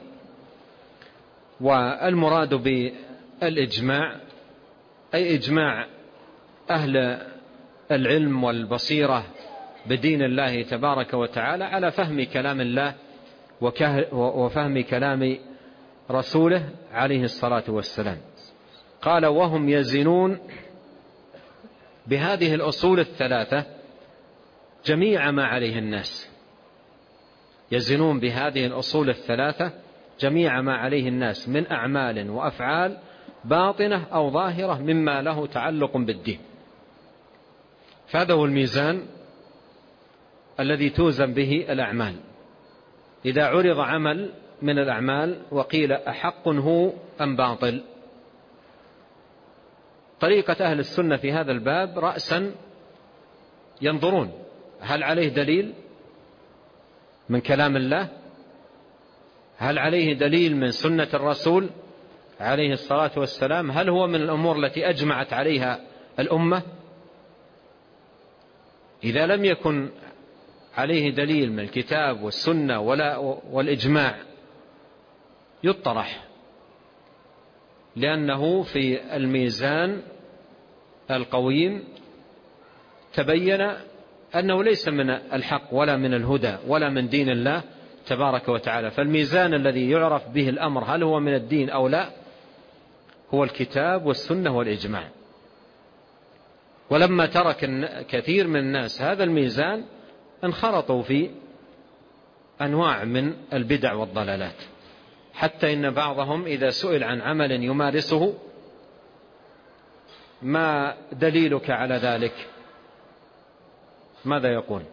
Speaker 2: والمراد بالإجماع أي إجماع أهل العلم والبصيرة بدين الله تبارك وتعالى على فهم كلام الله وفهم كلام رسوله عليه الصلاة والسلام. قال وهم يزنون بهذه الأصول الثلاثة جميع ما عليه الناس، يزنون بهذه الأصول الثلاثة جميع ما عليه الناس من أعمال وأفعال باطنة أو ظاهرة مما له تعلق بالدين. فهذا هو الميزان الذي توزن به الأعمال. إذا عرض عمل من الأعمال وقيل أحق هو أم باطل، طريقة أهل السنة في هذا الباب رأسا ينظرون هل عليه دليل من كلام الله، هل عليه دليل من سنة الرسول عليه الصلاة والسلام، هل هو من الأمور التي أجمعت عليها الأمة. إذا لم يكن عليه دليل من الكتاب والسنة ولا والإجماع يطرح، لأنه في الميزان القويم تبين أنه ليس من الحق ولا من الهدى ولا من دين الله تبارك وتعالى. فالميزان الذي يعرف به الأمر هل هو من الدين أو لا هو الكتاب والسنة والإجماع. ولما ترك كثير من الناس هذا الميزان انخرطوا في أنواع من البدع والضلالات، حتى إن بعضهم إذا سئل عن عمل يمارسه ما دليلك على ذلك ماذا يقول؟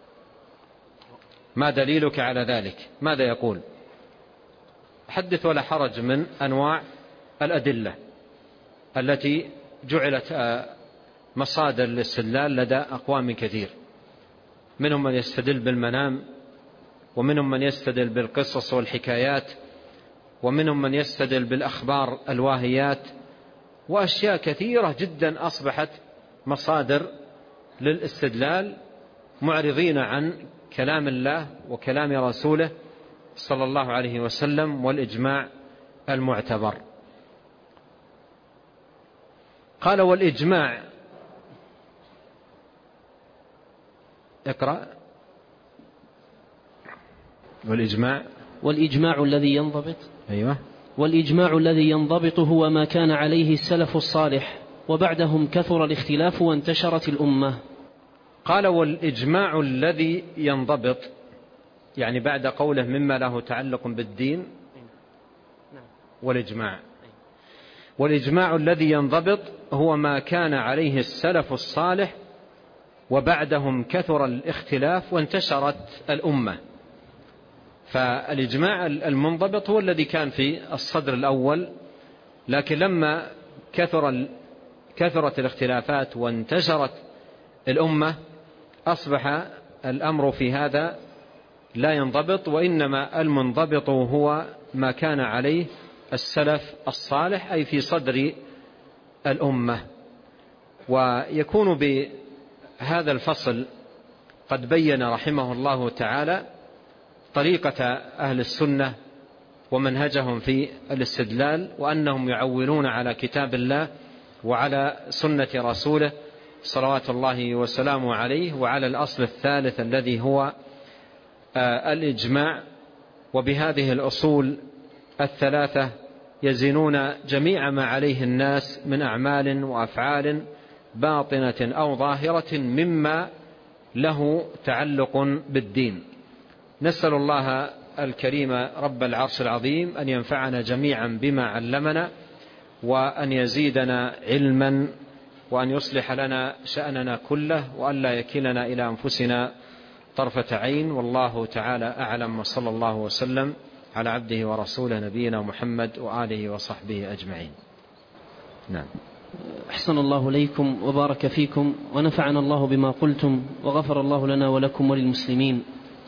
Speaker 2: ما دليلك على ذلك ماذا يقول؟ حدث ولا حرج من أنواع الأدلة التي جعلت مصادر للاستدلال لدى أقوام كثير. منهم من يستدل بالمنام، ومنهم من يستدل بالقصص والحكايات، ومنهم من يستدل بالأخبار الواهيات، وأشياء كثيرة جدا أصبحت مصادر للاستدلال، معرضين عن كلام الله وكلام رسوله صلى الله عليه وسلم والإجماع المعتبر. قال والإجماع، اقرأ. والإجماع
Speaker 1: والإجماع الذي ينضبط
Speaker 2: أيوة
Speaker 1: والإجماع الذي ينضبط هو ما كان عليه السلف الصالح، وبعدهم كثر الاختلاف وانتشرت الأمة.
Speaker 2: قال والإجماع الذي ينضبط، يعني بعد قوله مما له تعلق بالدين والإجماع، والإجماع الذي ينضبط هو ما كان عليه السلف الصالح وبعدهم كثر الاختلاف وانتشرت الأمة. فالإجماع المنضبط هو الذي كان في الصدر الأول، لكن لما كثر كثرت الاختلافات وانتشرت الأمة أصبح الأمر في هذا لا ينضبط، وإنما المنضبط هو ما كان عليه السلف الصالح أي في صدر الأمة. ويكون بهذا الفصل قد بين رحمه الله تعالى طريقة أهل السنة ومنهجهم في الاستدلال، وأنهم يعولون على كتاب الله وعلى سنة رسوله صلوات الله وسلامه عليه، وعلى الأصل الثالث الذي هو الإجماع. وبهذه الأصول الثلاثة يزنون جميع ما عليه الناس من أعمال وأفعال باطنة أو ظاهرة مما له تعلق بالدين. نسأل الله الكريم رب العرش العظيم أن ينفعنا جميعا بما علمنا، وأن يزيدنا علما، وأن يصلح لنا شأننا كله، وأن لا يكلنا إلى أنفسنا طرفة عين. والله تعالى أعلم، وصلى الله وسلم على عبده ورسوله نبينا محمد وآله وصحبه أجمعين. نعم.
Speaker 1: أحسن الله إليكم وبارك فيكم، ونفعنا الله بما قلتم، وغفر الله لنا ولكم وللمسلمين.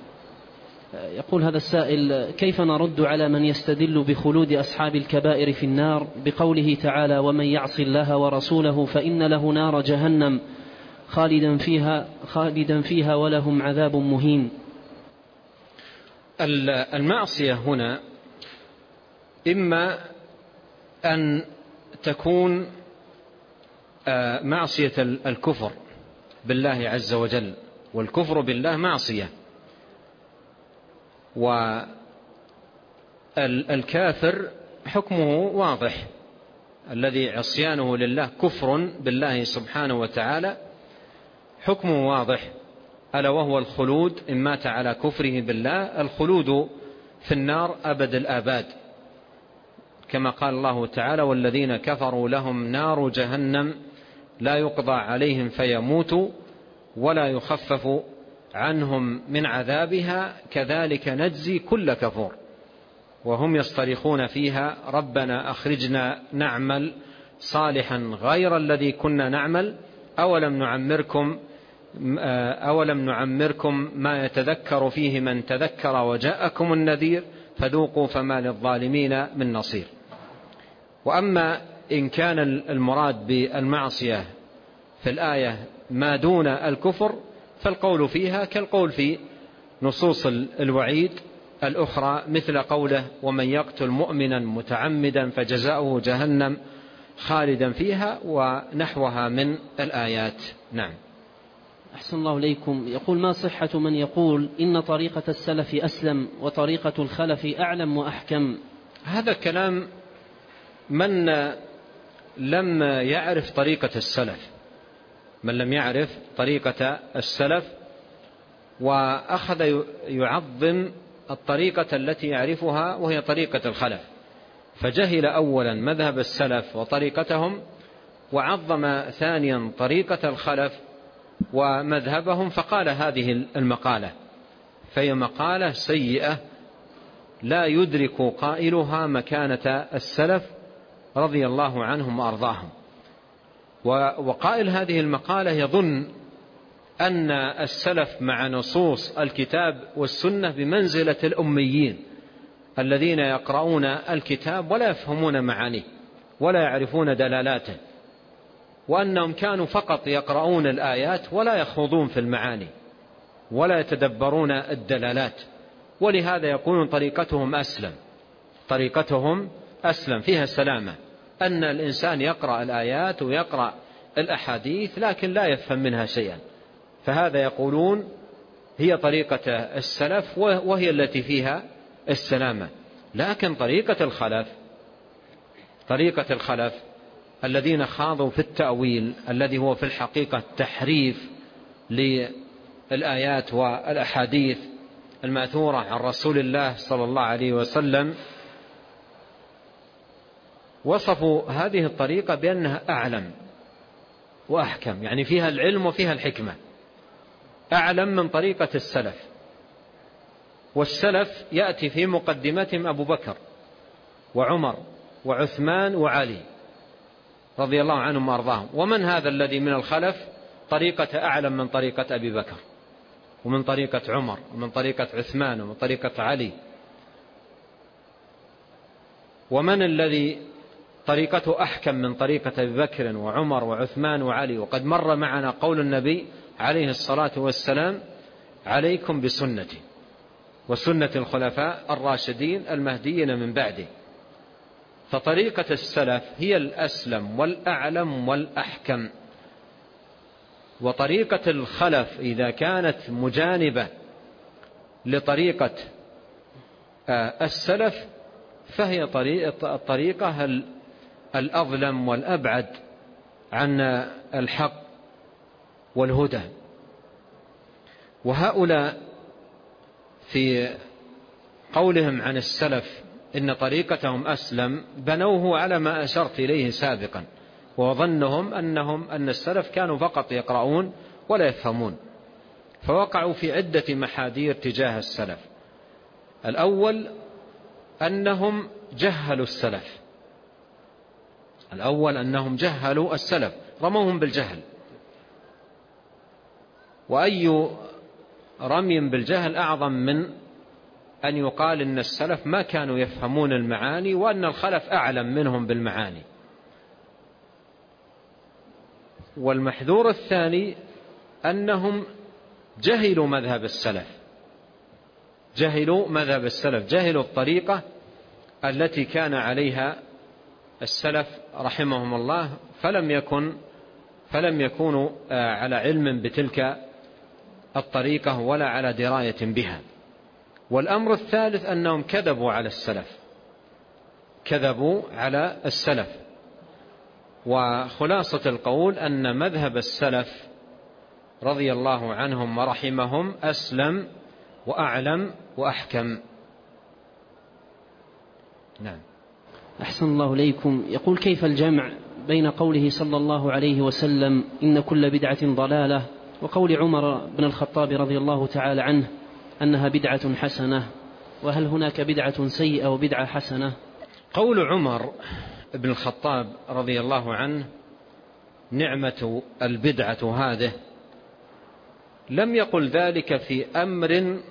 Speaker 1: يقول هذا السائل: كيف نرد على من يستدل بخلود أصحاب الكبائر في النار بقوله تعالى: ومن يعص الله ورسوله فإن له نار جهنم خالدا فيها, خالدا فيها ولهم عذاب مهين؟
Speaker 2: المعصية هنا إما أن تكون معصية الكفر بالله عز وجل، والكفر بالله معصية، والكافر حكمه واضح، الذي عصيانه لله كفر بالله سبحانه وتعالى حكمه واضح، ألا وهو الخلود إن مات على كفره بالله، الخلود في النار أبد الآباد، كما قال الله تعالى: والذين كفروا لهم نار جهنم لا يقضى عليهم فيموتوا ولا يخفف عنهم من عذابها كذلك نجزي كل كفور وهم يصطرخون فيها ربنا أخرجنا نعمل صالحا غير الذي كنا نعمل أولم نعمركم أولم نعمركم ما يتذكر فيه من تذكر وجاءكم النذير فذوقوا فما للظالمين من نصير. وأما إن كان المراد بالمعصية في الآية ما دون الكفر فالقول فيها كالقول في نصوص الوعيد الأخرى، مثل قوله: ومن يقتل مؤمنا متعمدا فجزاؤه جهنم خالدا فيها، ونحوها من الآيات. نعم.
Speaker 1: أحسن الله إليكم. يقول: ما صحة من يقول إن طريقة السلف أسلم وطريقة الخلف أعلم وأحكم؟
Speaker 2: هذا كلام من لم يعرف طريقة السلف، من لم يعرف طريقة السلف وأخذ يعظم الطريقة التي يعرفها وهي طريقة الخلف، فجهل أولا مذهب السلف وطريقتهم، وعظم ثانيا طريقة الخلف ومذهبهم، فقال هذه المقالة، فهي مقالة سيئة لا يدرك قائلها مكانة السلف رضي الله عنهم وأرضاهم. وقائل هذه المقالة يظن أن السلف مع نصوص الكتاب والسنة بمنزلة الأميين الذين يقرؤون الكتاب ولا يفهمون معانيه ولا يعرفون دلالاته، وأنهم كانوا فقط يقرؤون الآيات ولا يخوضون في المعاني ولا يتدبرون الدلالات، ولهذا يقولون طريقتهم أسلم، طريقتهم أسلم فيها سلامة، أن الإنسان يقرأ الآيات ويقرأ الأحاديث لكن لا يفهم منها شيئا، فهذا يقولون هي طريقة السلف وهي التي فيها السلامة. لكن طريقة الخلف، طريقة الخلف الذين خاضوا في التأويل الذي هو في الحقيقة تحريف للآيات والأحاديث المأثورة عن رسول الله صلى الله عليه وسلم وصفوا هذه الطريقة بأنها أعلم وأحكم، يعني فيها العلم وفيها الحكمة، أعلم من طريقة السلف. والسلف يأتي في مقدمتهم أبو بكر وعمر وعثمان وعلي رضي الله عنهم وأرضاهم. ومن هذا الذي من الخلف طريقة أعلم من طريقة أبي بكر ومن طريقة عمر ومن طريقة عثمان ومن طريقة علي؟ ومن الذي طريقته أحكم من طريقة أبي بكر وعمر وعثمان وعلي؟ وقد مر معنا قول النبي عليه الصلاة والسلام: عليكم بسنتي وسنة الخلفاء الراشدين المهديين من بعده. فطريقة السلف هي الأسلم والأعلم والأحكم، وطريقة الخلف إذا كانت مجانبة لطريقة السلف فهي الطريقة الأظلم والأبعد عن الحق والهدى. وهؤلاء في قولهم عن السلف إن طريقتهم أسلم بنوه على ما أشرت إليه سابقا، وظنهم أنهم أن السلف كانوا فقط يقرؤون ولا يفهمون، فوقعوا في عدة محاذير تجاه السلف. الأول أنهم جهلوا السلف الأول أنهم جهلوا السلف رموهم بالجهل. وأي رمي بالجهل أعظم من أن يقال إن السلف ما كانوا يفهمون المعاني وأن الخلف أعلم منهم بالمعاني. والمحذور الثاني أنهم جهلوا مذهب السلف جهلوا مذهب السلف جهلوا الطريقة التي كان عليها السلف رحمهم الله، فلم يكن فلم يكونوا على علم بتلك الطريقة ولا على دراية بها. والأمر الثالث أنهم كذبوا على السلف كذبوا على السلف وخلاصة القول أن مذهب السلف رضي الله عنهم ورحمهم أسلم وأعلم وأحكم. نعم.
Speaker 1: أحسن الله إليكم. يقول: كيف الجمع بين قوله صلى الله عليه وسلم إن كل بدعة ضلالة وقول عمر بن الخطاب رضي الله تعالى عنه أنها بدعة حسنة؟ وهل هناك بدعة سيئة وبدعة حسنة؟
Speaker 2: قول عمر بن الخطاب رضي الله عنه نعمة البدعة هذه لم يقل ذلك في أمر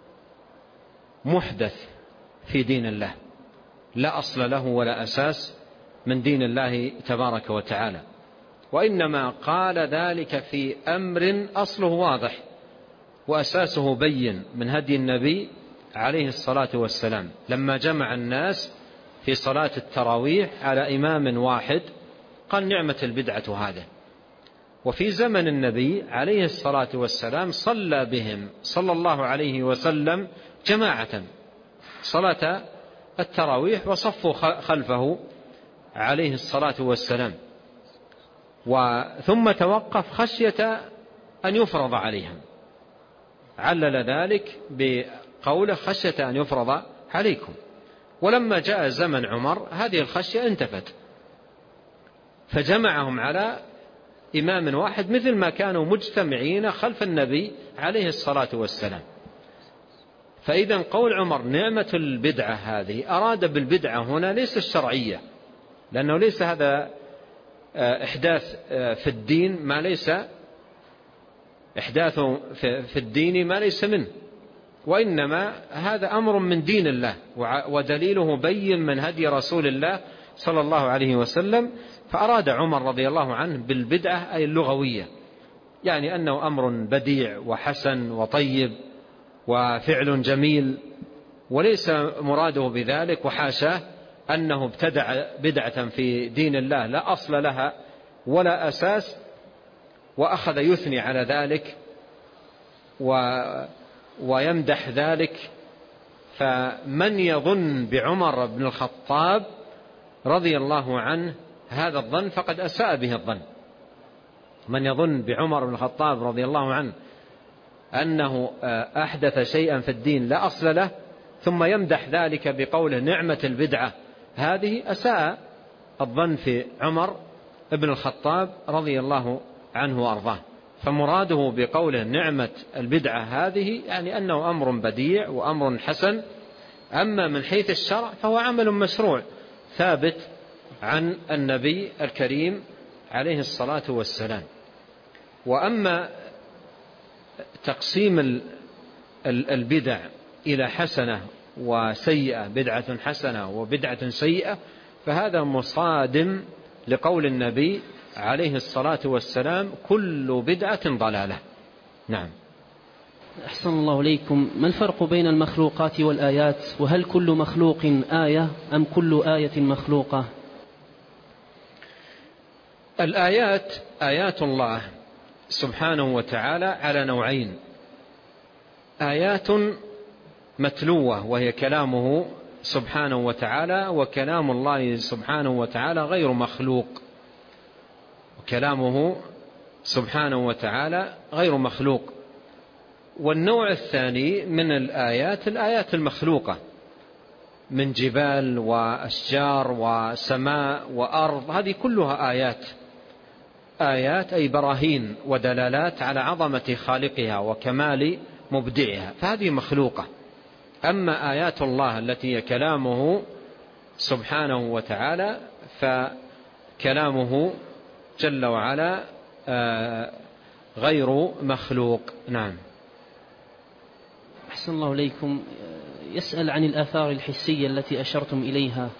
Speaker 2: محدث في دين الله لا أصل له ولا أساس من دين الله تبارك وتعالى، وإنما قال ذلك في أمر أصله واضح وأساسه بين من هدي النبي عليه الصلاة والسلام لما جمع الناس في صلاة التراويح على إمام واحد قال نعمة البدعة هذه. وفي زمن النبي عليه الصلاة والسلام صلى بهم صلى الله عليه وسلم جماعة صلاة التراويح وصفوا خلفه عليه الصلاة والسلام، ثم توقف خشية أن يفرض عليهم، علل ذلك بقوله خشية أن يفرض عليكم. ولما جاء زمن عمر هذه الخشية انتفت فجمعهم على إمام واحد مثل ما كانوا مجتمعين خلف النبي عليه الصلاة والسلام. فإذا قول عمر نعمة البدعة هذه أراد بالبدعة هنا ليس الشرعية، لأنه ليس هذا إحداث في الدين ما ليس إحداث في الدين ما ليس منه، وإنما هذا أمر من دين الله ودليله بين من هدي رسول الله صلى الله عليه وسلم. فأراد عمر رضي الله عنه بالبدعة أي اللغوية، يعني أنه أمر بديع وحسن وطيب وفعل جميل، وليس مراده بذلك وحاشاه أنه ابتدع بدعة في دين الله لا أصل لها ولا أساس وأخذ يثني على ذلك و ويمدح ذلك. فمن يظن بعمر بن الخطاب رضي الله عنه هذا الظن فقد أساء به الظن، من يظن بعمر بن الخطاب رضي الله عنه أنه أحدث شيئا في الدين لا أصل له ثم يمدح ذلك بقوله نعمة البدعة هذه، أساء الظن في عمر بن الخطاب رضي الله عنه وأرضاه. فمراده بقوله نعمة البدعة هذه يعني أنه أمر بديع وأمر حسن. أما من حيث الشرع فهو عمل مشروع ثابت عن النبي الكريم عليه الصلاة والسلام. وأما تقسيم البدع إلى حسنة وسيئة، بدعة حسنة وبدعة سيئة، فهذا مصادم لقول النبي عليه الصلاة والسلام كل بدعة ضلالة. نعم.
Speaker 1: أحسن الله إليكم. ما الفرق بين المخلوقات والآيات؟ وهل كل مخلوق آية أم كل آية مخلوقة؟
Speaker 2: الآيات آيات الله سبحانه وتعالى على نوعين: آيات متلوة وهي كلامه سبحانه وتعالى، وكلام الله سبحانه وتعالى غير مخلوق، وكلامه سبحانه وتعالى غير مخلوق. والنوع الثاني من الآيات الآيات المخلوقة من جبال وأشجار وسماء وأرض، هذه كلها آيات. آيات أي براهين ودلالات على عظمة خالقها وكمال مبدعها، فهذه مخلوقة. أما آيات الله التي هي كلامه سبحانه وتعالى فكلامه جل وعلا غير مخلوق. نعم.
Speaker 1: أحسن الله إليكم. يسأل عن الآثار الحسية التي أشرتم إليها.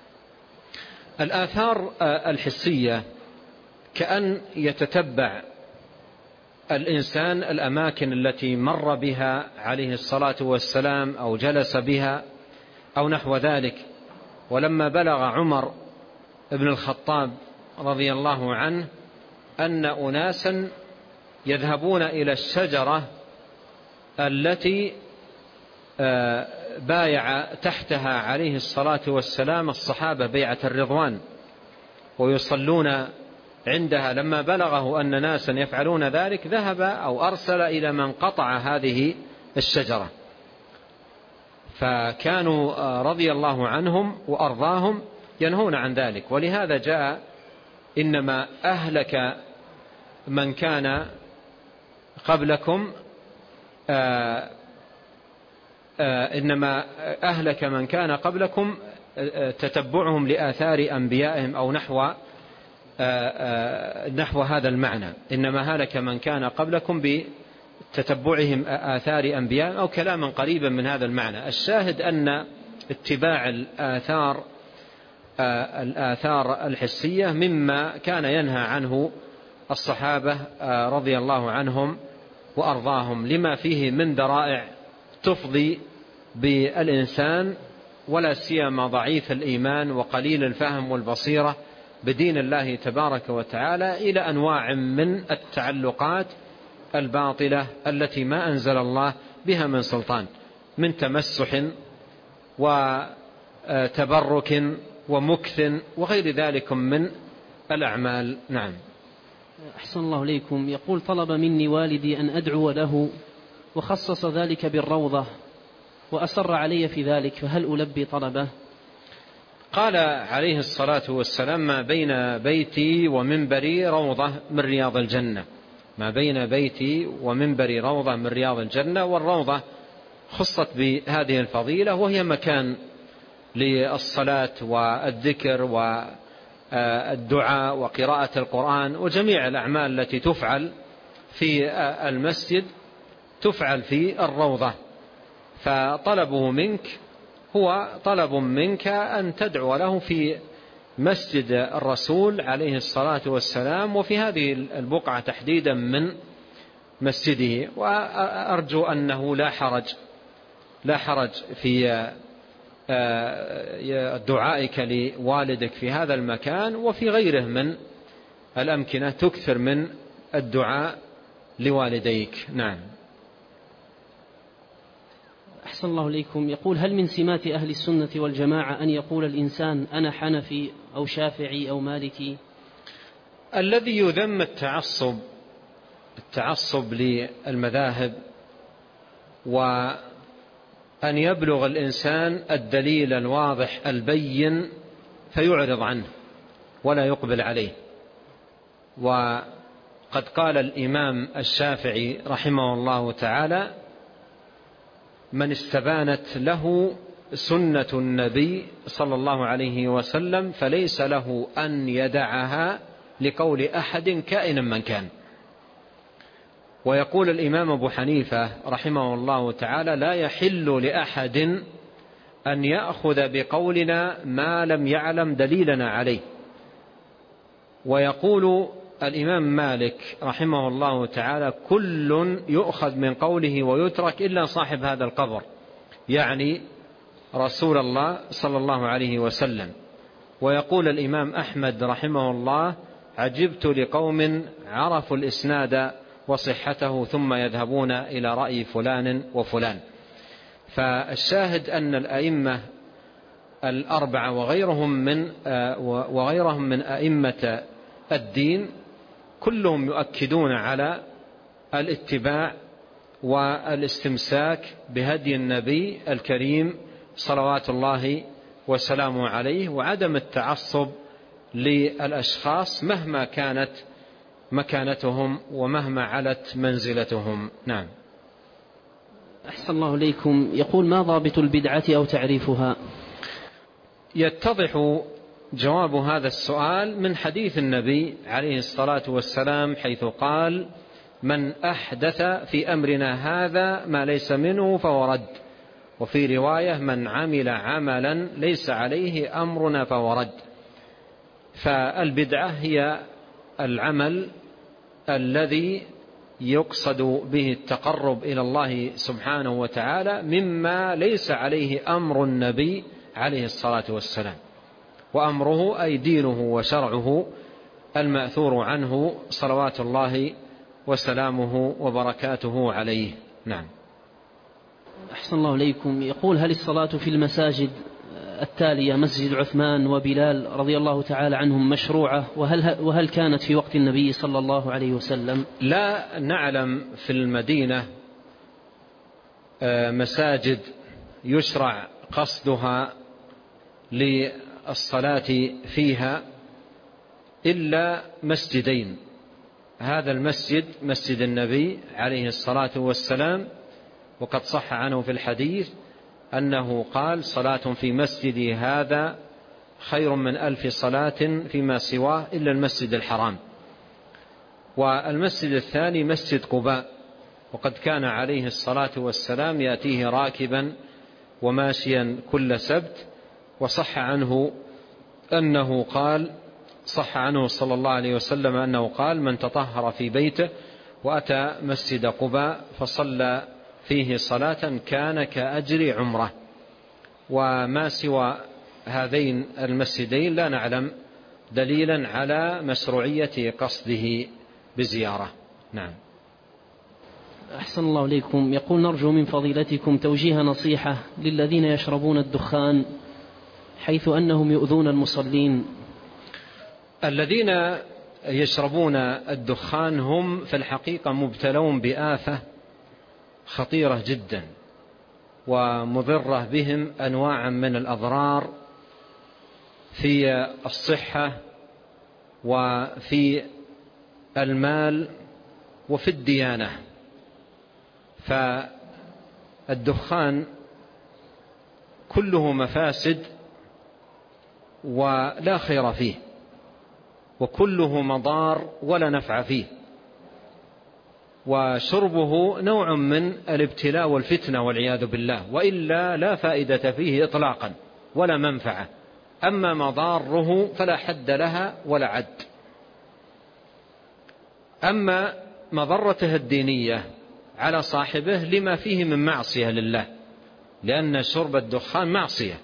Speaker 2: الآثار الحسية كأن يتتبع الإنسان الأماكن التي مر بها عليه الصلاة والسلام أو جلس بها أو نحو ذلك. ولما بلغ عمر بن الخطاب رضي الله عنه أن أناسا يذهبون إلى الشجرة التي بايع تحتها عليه الصلاة والسلام الصحابة بيعة الرضوان ويصلون عندها، لما بلغه أن ناسا يفعلون ذلك ذهب أو أرسل إلى من قطع هذه الشجرة، فكانوا رضي الله عنهم وأرضاهم ينهون عن ذلك. ولهذا جاء إنما أهلك من كان قبلكم آآ آآ إنما أهلك من كان قبلكم تتبعهم لآثار أنبيائهم أو نحو آآ آآ نحو هذا المعنى. إنما هلك من كان قبلكم بتتبعهم آثار أنبيائهم أو كلاما قريبا من هذا المعنى. الشاهد أن اتباع الآثار الآثار الحسية مما كان ينهى عنه الصحابة رضي الله عنهم وأرضاهم، لما فيه من ذرائع تفضي بالإنسان ولا سيما ضعيف الإيمان وقليل الفهم والبصيرة بدين الله تبارك وتعالى إلى أنواع من التعلقات الباطلة التي ما أنزل الله بها من سلطان، من تمسح وتبرك ومكث وغير ذلك من الأعمال. نعم.
Speaker 1: أحسن الله إليكم. يقول طلب مني والدي أن أدعو له وخصص ذلك بالروضة وأصر علي في ذلك، فهل ألبي طلبه؟
Speaker 2: قال عليه الصلاة والسلام ما بين بيتي ومنبري روضة من رياض الجنة، ما بين بيتي ومنبري روضة من رياض الجنة. والروضة خصت بهذه الفضيلة وهي مكان للصلاة والذكر والدعاء وقراءة القرآن وجميع الأعمال التي تفعل في المسجد تفعل في الروضة. فطلبه منك هو طلب منك أن تدعو له في مسجد الرسول عليه الصلاة والسلام وفي هذه البقعة تحديدا من مسجده. وأرجو أنه لا حرج لا حرج في دعائك لوالدك في هذا المكان وفي غيره من الأمكنة، تكثر من الدعاء لوالديك. نعم.
Speaker 1: أحسن الله إليكم. يقول هل من سمات أهل السنة والجماعة أن يقول الإنسان أنا حنفي أو شافعي أو مالكي؟
Speaker 2: الذي يذم التعصب التعصب للمذاهب، وأن يبلغ الإنسان الدليل الواضح البين فيعرض عنه ولا يقبل عليه. وقد قال الإمام الشافعي رحمه الله تعالى: من استبانت له سنة النبي صلى الله عليه وسلم فليس له أن يدعها لقول أحد كائنا من كان. ويقول الإمام أبو حنيفة رحمه الله تعالى: لا يحل لأحد أن يأخذ بقولنا ما لم يعلم دليلنا عليه. ويقول الإمام مالك رحمه الله تعالى: كل يؤخذ من قوله ويترك إلا صاحب هذا القبر، يعني رسول الله صلى الله عليه وسلم. ويقول الإمام أحمد رحمه الله: عجبت لقوم عرفوا الإسناد وصحته ثم يذهبون إلى رأي فلان وفلان. فالشاهد أن الأئمة الأربعة وغيرهم من وغيرهم من أئمة الدين كلهم يؤكدون على الاتباع والاستمساك بهدي النبي الكريم صلوات الله وسلامه عليه، وعدم التعصب للأشخاص مهما كانت مكانتهم ومهما علت منزلتهم. نعم.
Speaker 1: أحسن الله إليكم. يقول: ما ضابط البدعة أو تعريفها؟
Speaker 2: يتضح جواب هذا السؤال من حديث النبي عليه الصلاة والسلام، حيث قال: من أحدث في أمرنا هذا ما ليس منه فهو رد. وفي رواية: من عمل عملا ليس عليه أمرنا فهو رد. فالبدعة هي العمل الذي يقصد به التقرب إلى الله سبحانه وتعالى مما ليس عليه أمر النبي عليه الصلاة والسلام، وأمره أي دينه وشرعه المأثور عنه صلوات الله وسلامه وبركاته عليه. نعم.
Speaker 1: أحسن الله إليكم. يقول: هل الصلاة في المساجد التالية مسجد عثمان وبلال رضي الله تعالى عنهم مشروعة، وهل, وهل كانت في وقت النبي صلى الله عليه وسلم؟
Speaker 2: لا نعلم في المدينة مساجد يشرع قصدها للصلاة فيها إلا مسجدين. هذا المسجد مسجد النبي عليه الصلاة والسلام، وقد صح عنه في الحديث أنه قال: صلاة في مسجدي هذا خير من ألف صلاة فيما سواه إلا المسجد الحرام. والمسجد الثاني مسجد قباء، وقد كان عليه الصلاة والسلام يأتيه راكبا وماشيا كل سبت. وصح عنه أنه قال صح عنه صلى الله عليه وسلم أنه قال: من تطهر في بيته وأتى مسجد قباء فصلى فيه صلاة كان كأجر عمره. وما سوى هذين المسجدين لا نعلم دليلا على مشروعية قصده بزيارة. نعم.
Speaker 1: أحسن الله إليكم. يقول: نرجو من فضيلتكم توجيه نصيحة للذين يشربون الدخان حيث أنهم يؤذون المصلين.
Speaker 2: الذين يشربون الدخان هم في الحقيقة مبتلون بآفة خطيرة جدا ومضرة بهم أنواعا من الأضرار في الصحة وفي المال وفي الديانة. فالدخان كله مفاسد ولا خير فيه، وكله مضار ولا نفع فيه، وشربه نوع من الابتلاء والفتنة والعياذ بالله، وإلا لا فائدة فيه إطلاقا ولا منفعة. أما مضاره فلا حد لها ولا عد. أما مضرته الدينية على صاحبه لما فيه من معصية لله، لأن شرب الدخان معصية.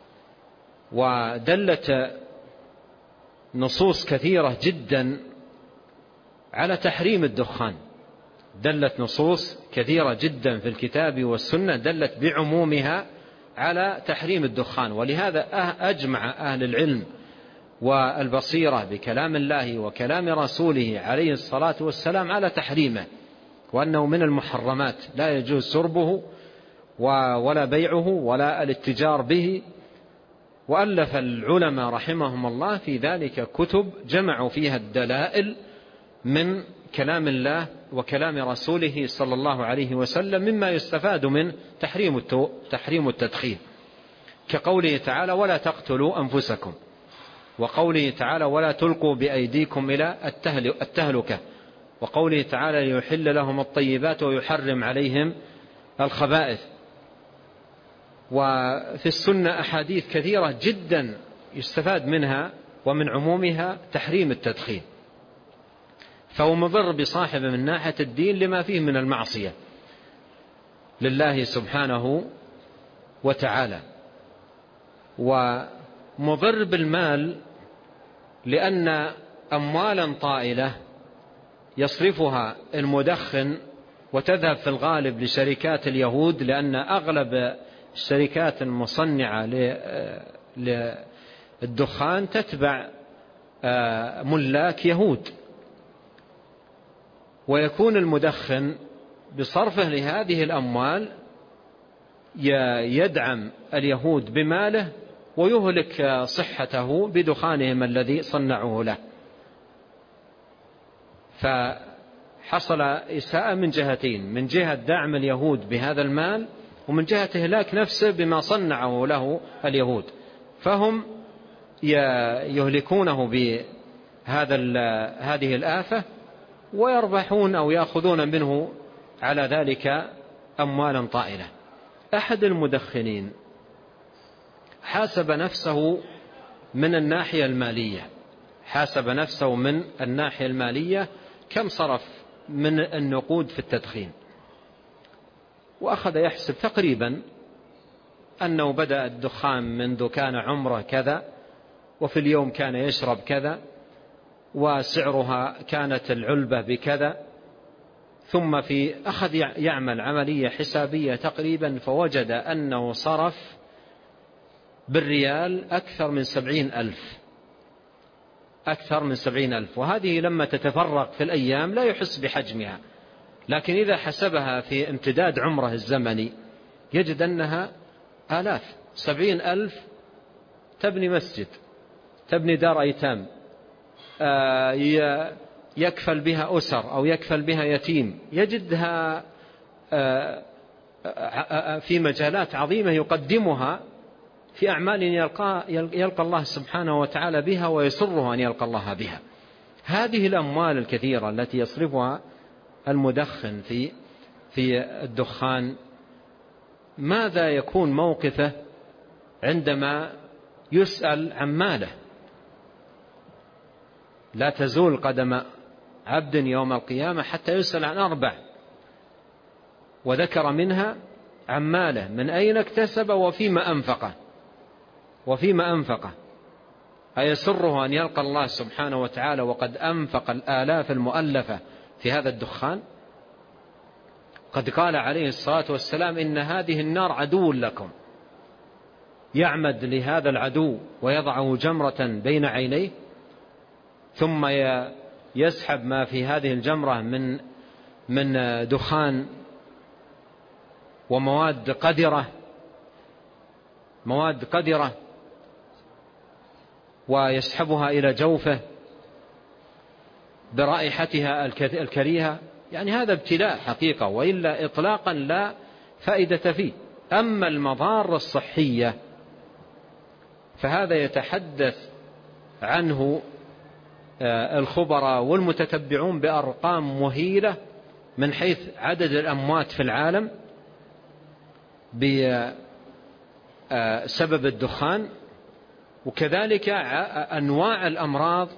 Speaker 2: ودلت نصوص كثيرة جدا على تحريم الدخان، دلت نصوص كثيرة جدا في الكتاب والسنة دلت بعمومها على تحريم الدخان. ولهذا أجمع أهل العلم والبصيرة بكلام الله وكلام رسوله عليه الصلاة والسلام على تحريمه، وأنه من المحرمات لا يجوز شربه ولا بيعه ولا الاتجار به. وألف العلماء رحمهم الله في ذلك كتب جمعوا فيها الدلائل من كلام الله وكلام رسوله صلى الله عليه وسلم مما يستفاد من تحريم تحريم التدخين، كقوله تعالى ولا تقتلوا أنفسكم، وقوله تعالى ولا تلقوا بأيديكم إلى التهلكة، وقوله تعالى ليحل لهم الطيبات ويحرم عليهم الخبائث. وفي السنة أحاديث كثيرة جدا يستفاد منها ومن عمومها تحريم التدخين، فهو مضر بصاحبه من ناحية الدين لما فيه من المعصية لله سبحانه وتعالى، ومضر بالمال لأن أموالا طائلة يصرفها المدخن وتذهب في الغالب لشركات اليهود، لأن أغلب الشركات المصنعة للدخان تتبع ملاك يهود، ويكون المدخن بصرفه لهذه الأموال يدعم اليهود بماله ويهلك صحته بدخانهم الذي صنعوه له. فحصل إساءة من جهتين، من جهة دعم اليهود بهذا المال، ومن جهة إهلاك نفسه بما صنعه له اليهود، فهم يهلكونه بهذا هذه الآفة ويربحون أو يأخذون منه على ذلك أموالا طائلة. أحد المدخنين حاسب نفسه من الناحية المالية حاسب نفسه من الناحية المالية كم صرف من النقود في التدخين، وأخذ يحسب تقريبا أنه بدأ الدخان منذ كان عمره كذا، وفي اليوم كان يشرب كذا، وسعرها كانت العلبة بكذا، ثم في أخذ يعمل عملية حسابية تقريبا، فوجد أنه صرف بالريال أكثر من سبعين ألف أكثر من سبعين ألف وهذه لما تتفرق في الأيام لا يحس بحجمها، لكن إذا حسبها في امتداد عمره الزمني يجد أنها آلاف. سبعين ألف تبني مسجد، تبني دار أيتام، يكفل بها أسر أو يكفل بها يتيم، يجدها في مجالات عظيمة يقدمها في أعمال يلقى, يلقى الله سبحانه وتعالى بها ويسره أن يلقى الله بها. هذه الأموال الكثيرة التي يصرفها المدخن في في الدخان، ماذا يكون موقفه عندما يسأل عن ماله؟ لا تزول قدم عبد يوم القيامة حتى يسأل عن أربع، وذكر منها عن ماله، من أين اكتسب وفيما أنفقه وفيما أنفقه أيسره أن يلقى الله سبحانه وتعالى وقد أنفق الآلاف المؤلفة في هذا الدخان؟ قد قال عليه الصلاة والسلام إن هذه النار عدو لكم، يعمد لهذا العدو ويضعه جمرة بين عينيه، ثم يسحب ما في هذه الجمرة من من دخان ومواد قذرة مواد قذرة ويسحبها إلى جوفه برائحتها الكريهة. يعني هذا ابتلاء حقيقة، وإلا إطلاقا لا فائدة فيه. أما المضار الصحية فهذا يتحدث عنه الخبراء والمتتبعون بأرقام مهيلة من حيث عدد الأموات في العالم بسبب الدخان، وكذلك أنواع الأمراض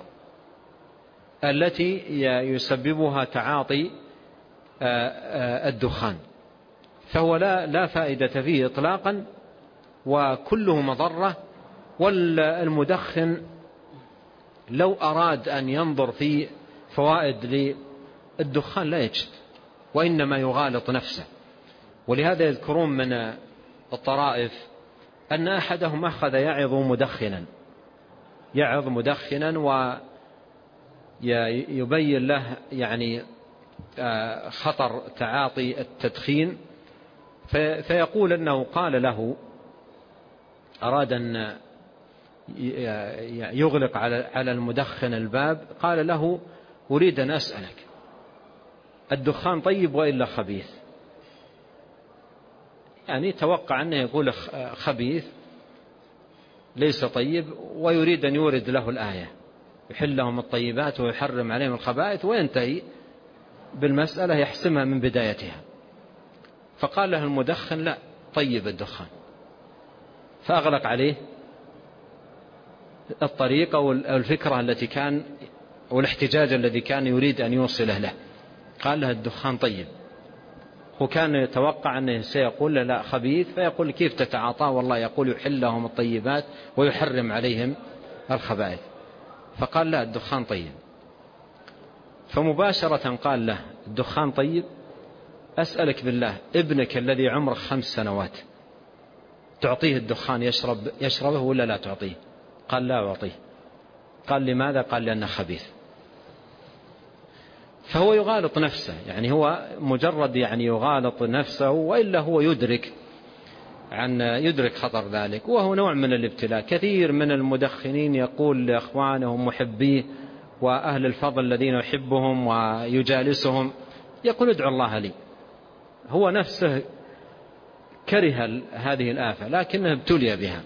Speaker 2: التي يسببها تعاطي الدخان. فهو لا لا فائدة فيه إطلاقا، وكله مضرة. والمدخن لو أراد أن ينظر في فوائد للدخان لا يجد، وإنما يغالط نفسه. ولهذا يذكرون من الطرائف أن أحدهم أخذ يعظ مدخنا يعظ مدخنا ويبين له يعني خطر تعاطي التدخين، فيقول أنه قال له، أراد أن يغلق على المدخن الباب، قال له أريد أن أسألك الدخان طيب وإلا خبيث؟ يعني توقع أنه يقول خبيث ليس طيب، ويريد أن يورد له الآية يحل لهم الطيبات ويحرم عليهم الخبائث، وينتهي بالمسألة يحسمها من بدايتها. فقال له المدخن لا، طيب الدخان، فأغلق عليه الطريقة والفكرة التي كان والاحتجاج الذي كان يريد أن يوصله له. قال له الدخان طيب، وكان يتوقع أنه سيقول لا خبيث، فيقول كيف تتعاطاه والله يقول يحل لهم الطيبات ويحرم عليهم الخبائث. فقال لا الدخان طيب. فمباشرة قال له الدخان طيب، أسألك بالله ابنك الذي عمره خمس سنوات تعطيه الدخان يشرب يشربه ولا لا تعطيه؟ قال لا أعطيه. قال لماذا؟ قال لأنه خبيث. فهو يغالط نفسه، يعني هو مجرد يعني يغالط نفسه، وإلا هو يدرك عن يدرك خطر ذلك، وهو نوع من الابتلاء. كثير من المدخنين يقول لإخوانهم محبيه وأهل الفضل الذين يحبهم ويجالسهم، يقول ادعو الله لي. هو نفسه كره هذه الآفة لكنه ابتلي بها.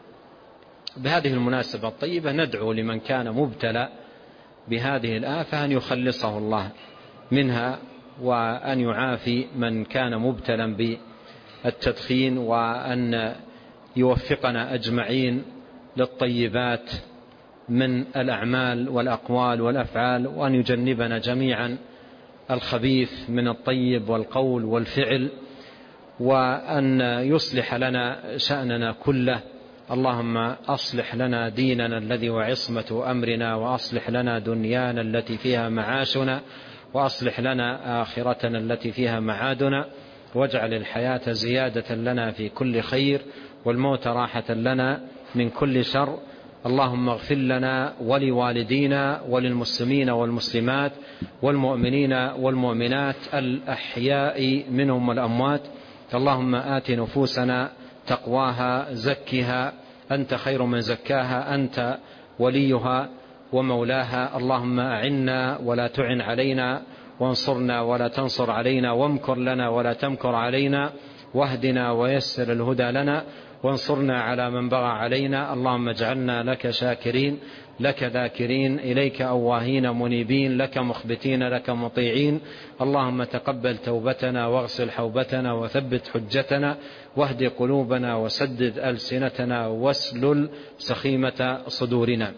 Speaker 2: بهذه المناسبة الطيبة ندعو لمن كان مبتلى بهذه الآفة أن يخلصه الله منها، وأن يعافي من كان مبتلا بالتدخين، وأن يوفقنا أجمعين للطيبات من الأعمال والأقوال والأفعال، وأن يجنبنا جميعا الخبيث من الطيب والقول والفعل، وأن يصلح لنا شأننا كله. اللهم أصلح لنا ديننا الذي هو عصمة أمرنا، وأصلح لنا دنيانا التي فيها معاشنا، وأصلح لنا آخرتنا التي فيها معادنا، واجعل الحياة زيادة لنا في كل خير، والموت راحة لنا من كل شر. اللهم اغفر لنا ولوالدينا وللمسلمين والمسلمات والمؤمنين والمؤمنات الأحياء منهم والأموات. اللهم آت نفوسنا تقواها زكها أنت خير من زكاها، أنت وليها ومولاها. اللهم أعنا ولا تعن علينا، وانصرنا ولا تنصر علينا، وامكر لنا ولا تمكر علينا، واهدنا ويسر الهدى لنا، وانصرنا على من بغى علينا. اللهم اجعلنا لك شاكرين، لك ذاكرين، إليك أواهين منيبين، لك مخبتين، لك مطيعين. اللهم تقبل توبتنا، واغسل حوبتنا، وثبت حجتنا، واهد قلوبنا، وسدد ألسنتنا، واسلل سخيمة صدورنا.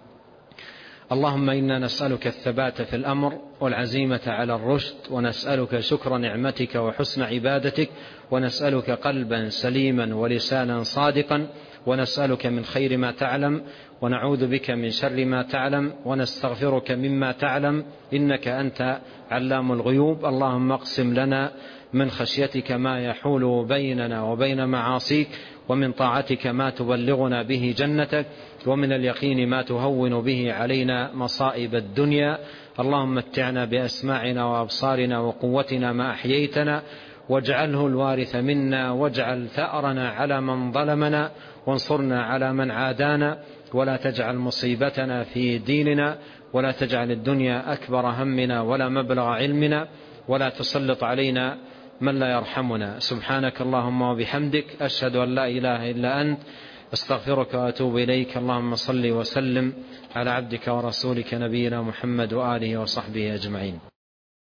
Speaker 2: اللهم إنا نسألك الثبات في الأمر والعزيمة على الرشد، ونسألك شكر نعمتك وحسن عبادتك، ونسألك قلبا سليما ولسانا صادقا، ونسألك من خير ما تعلم، ونعوذ بك من شر ما تعلم، ونستغفرك مما تعلم، إنك أنت علام الغيوب. اللهم اقسم لنا من خشيتك ما يحول بيننا وبين معاصيك، ومن طاعتك ما تبلغنا به جنتك، ومن اليقين ما تهون به علينا مصائب الدنيا. اللهم متعنا بأسماعنا وأبصارنا وقوتنا ما أحييتنا، واجعله الوارث منا، واجعل ثأرنا على من ظلمنا، وانصرنا على من عادانا، ولا تجعل مصيبتنا في ديننا، ولا تجعل الدنيا أكبر همنا ولا مبلغ علمنا، ولا تسلط علينا من لا يرحمنا. سبحانك اللهم وبحمدك، أشهد أن لا إله إلا أنت، استغفرك وأتوب إليك. اللهم صل وسلم على عبدك ورسولك نبينا محمد وآله وصحبه أجمعين.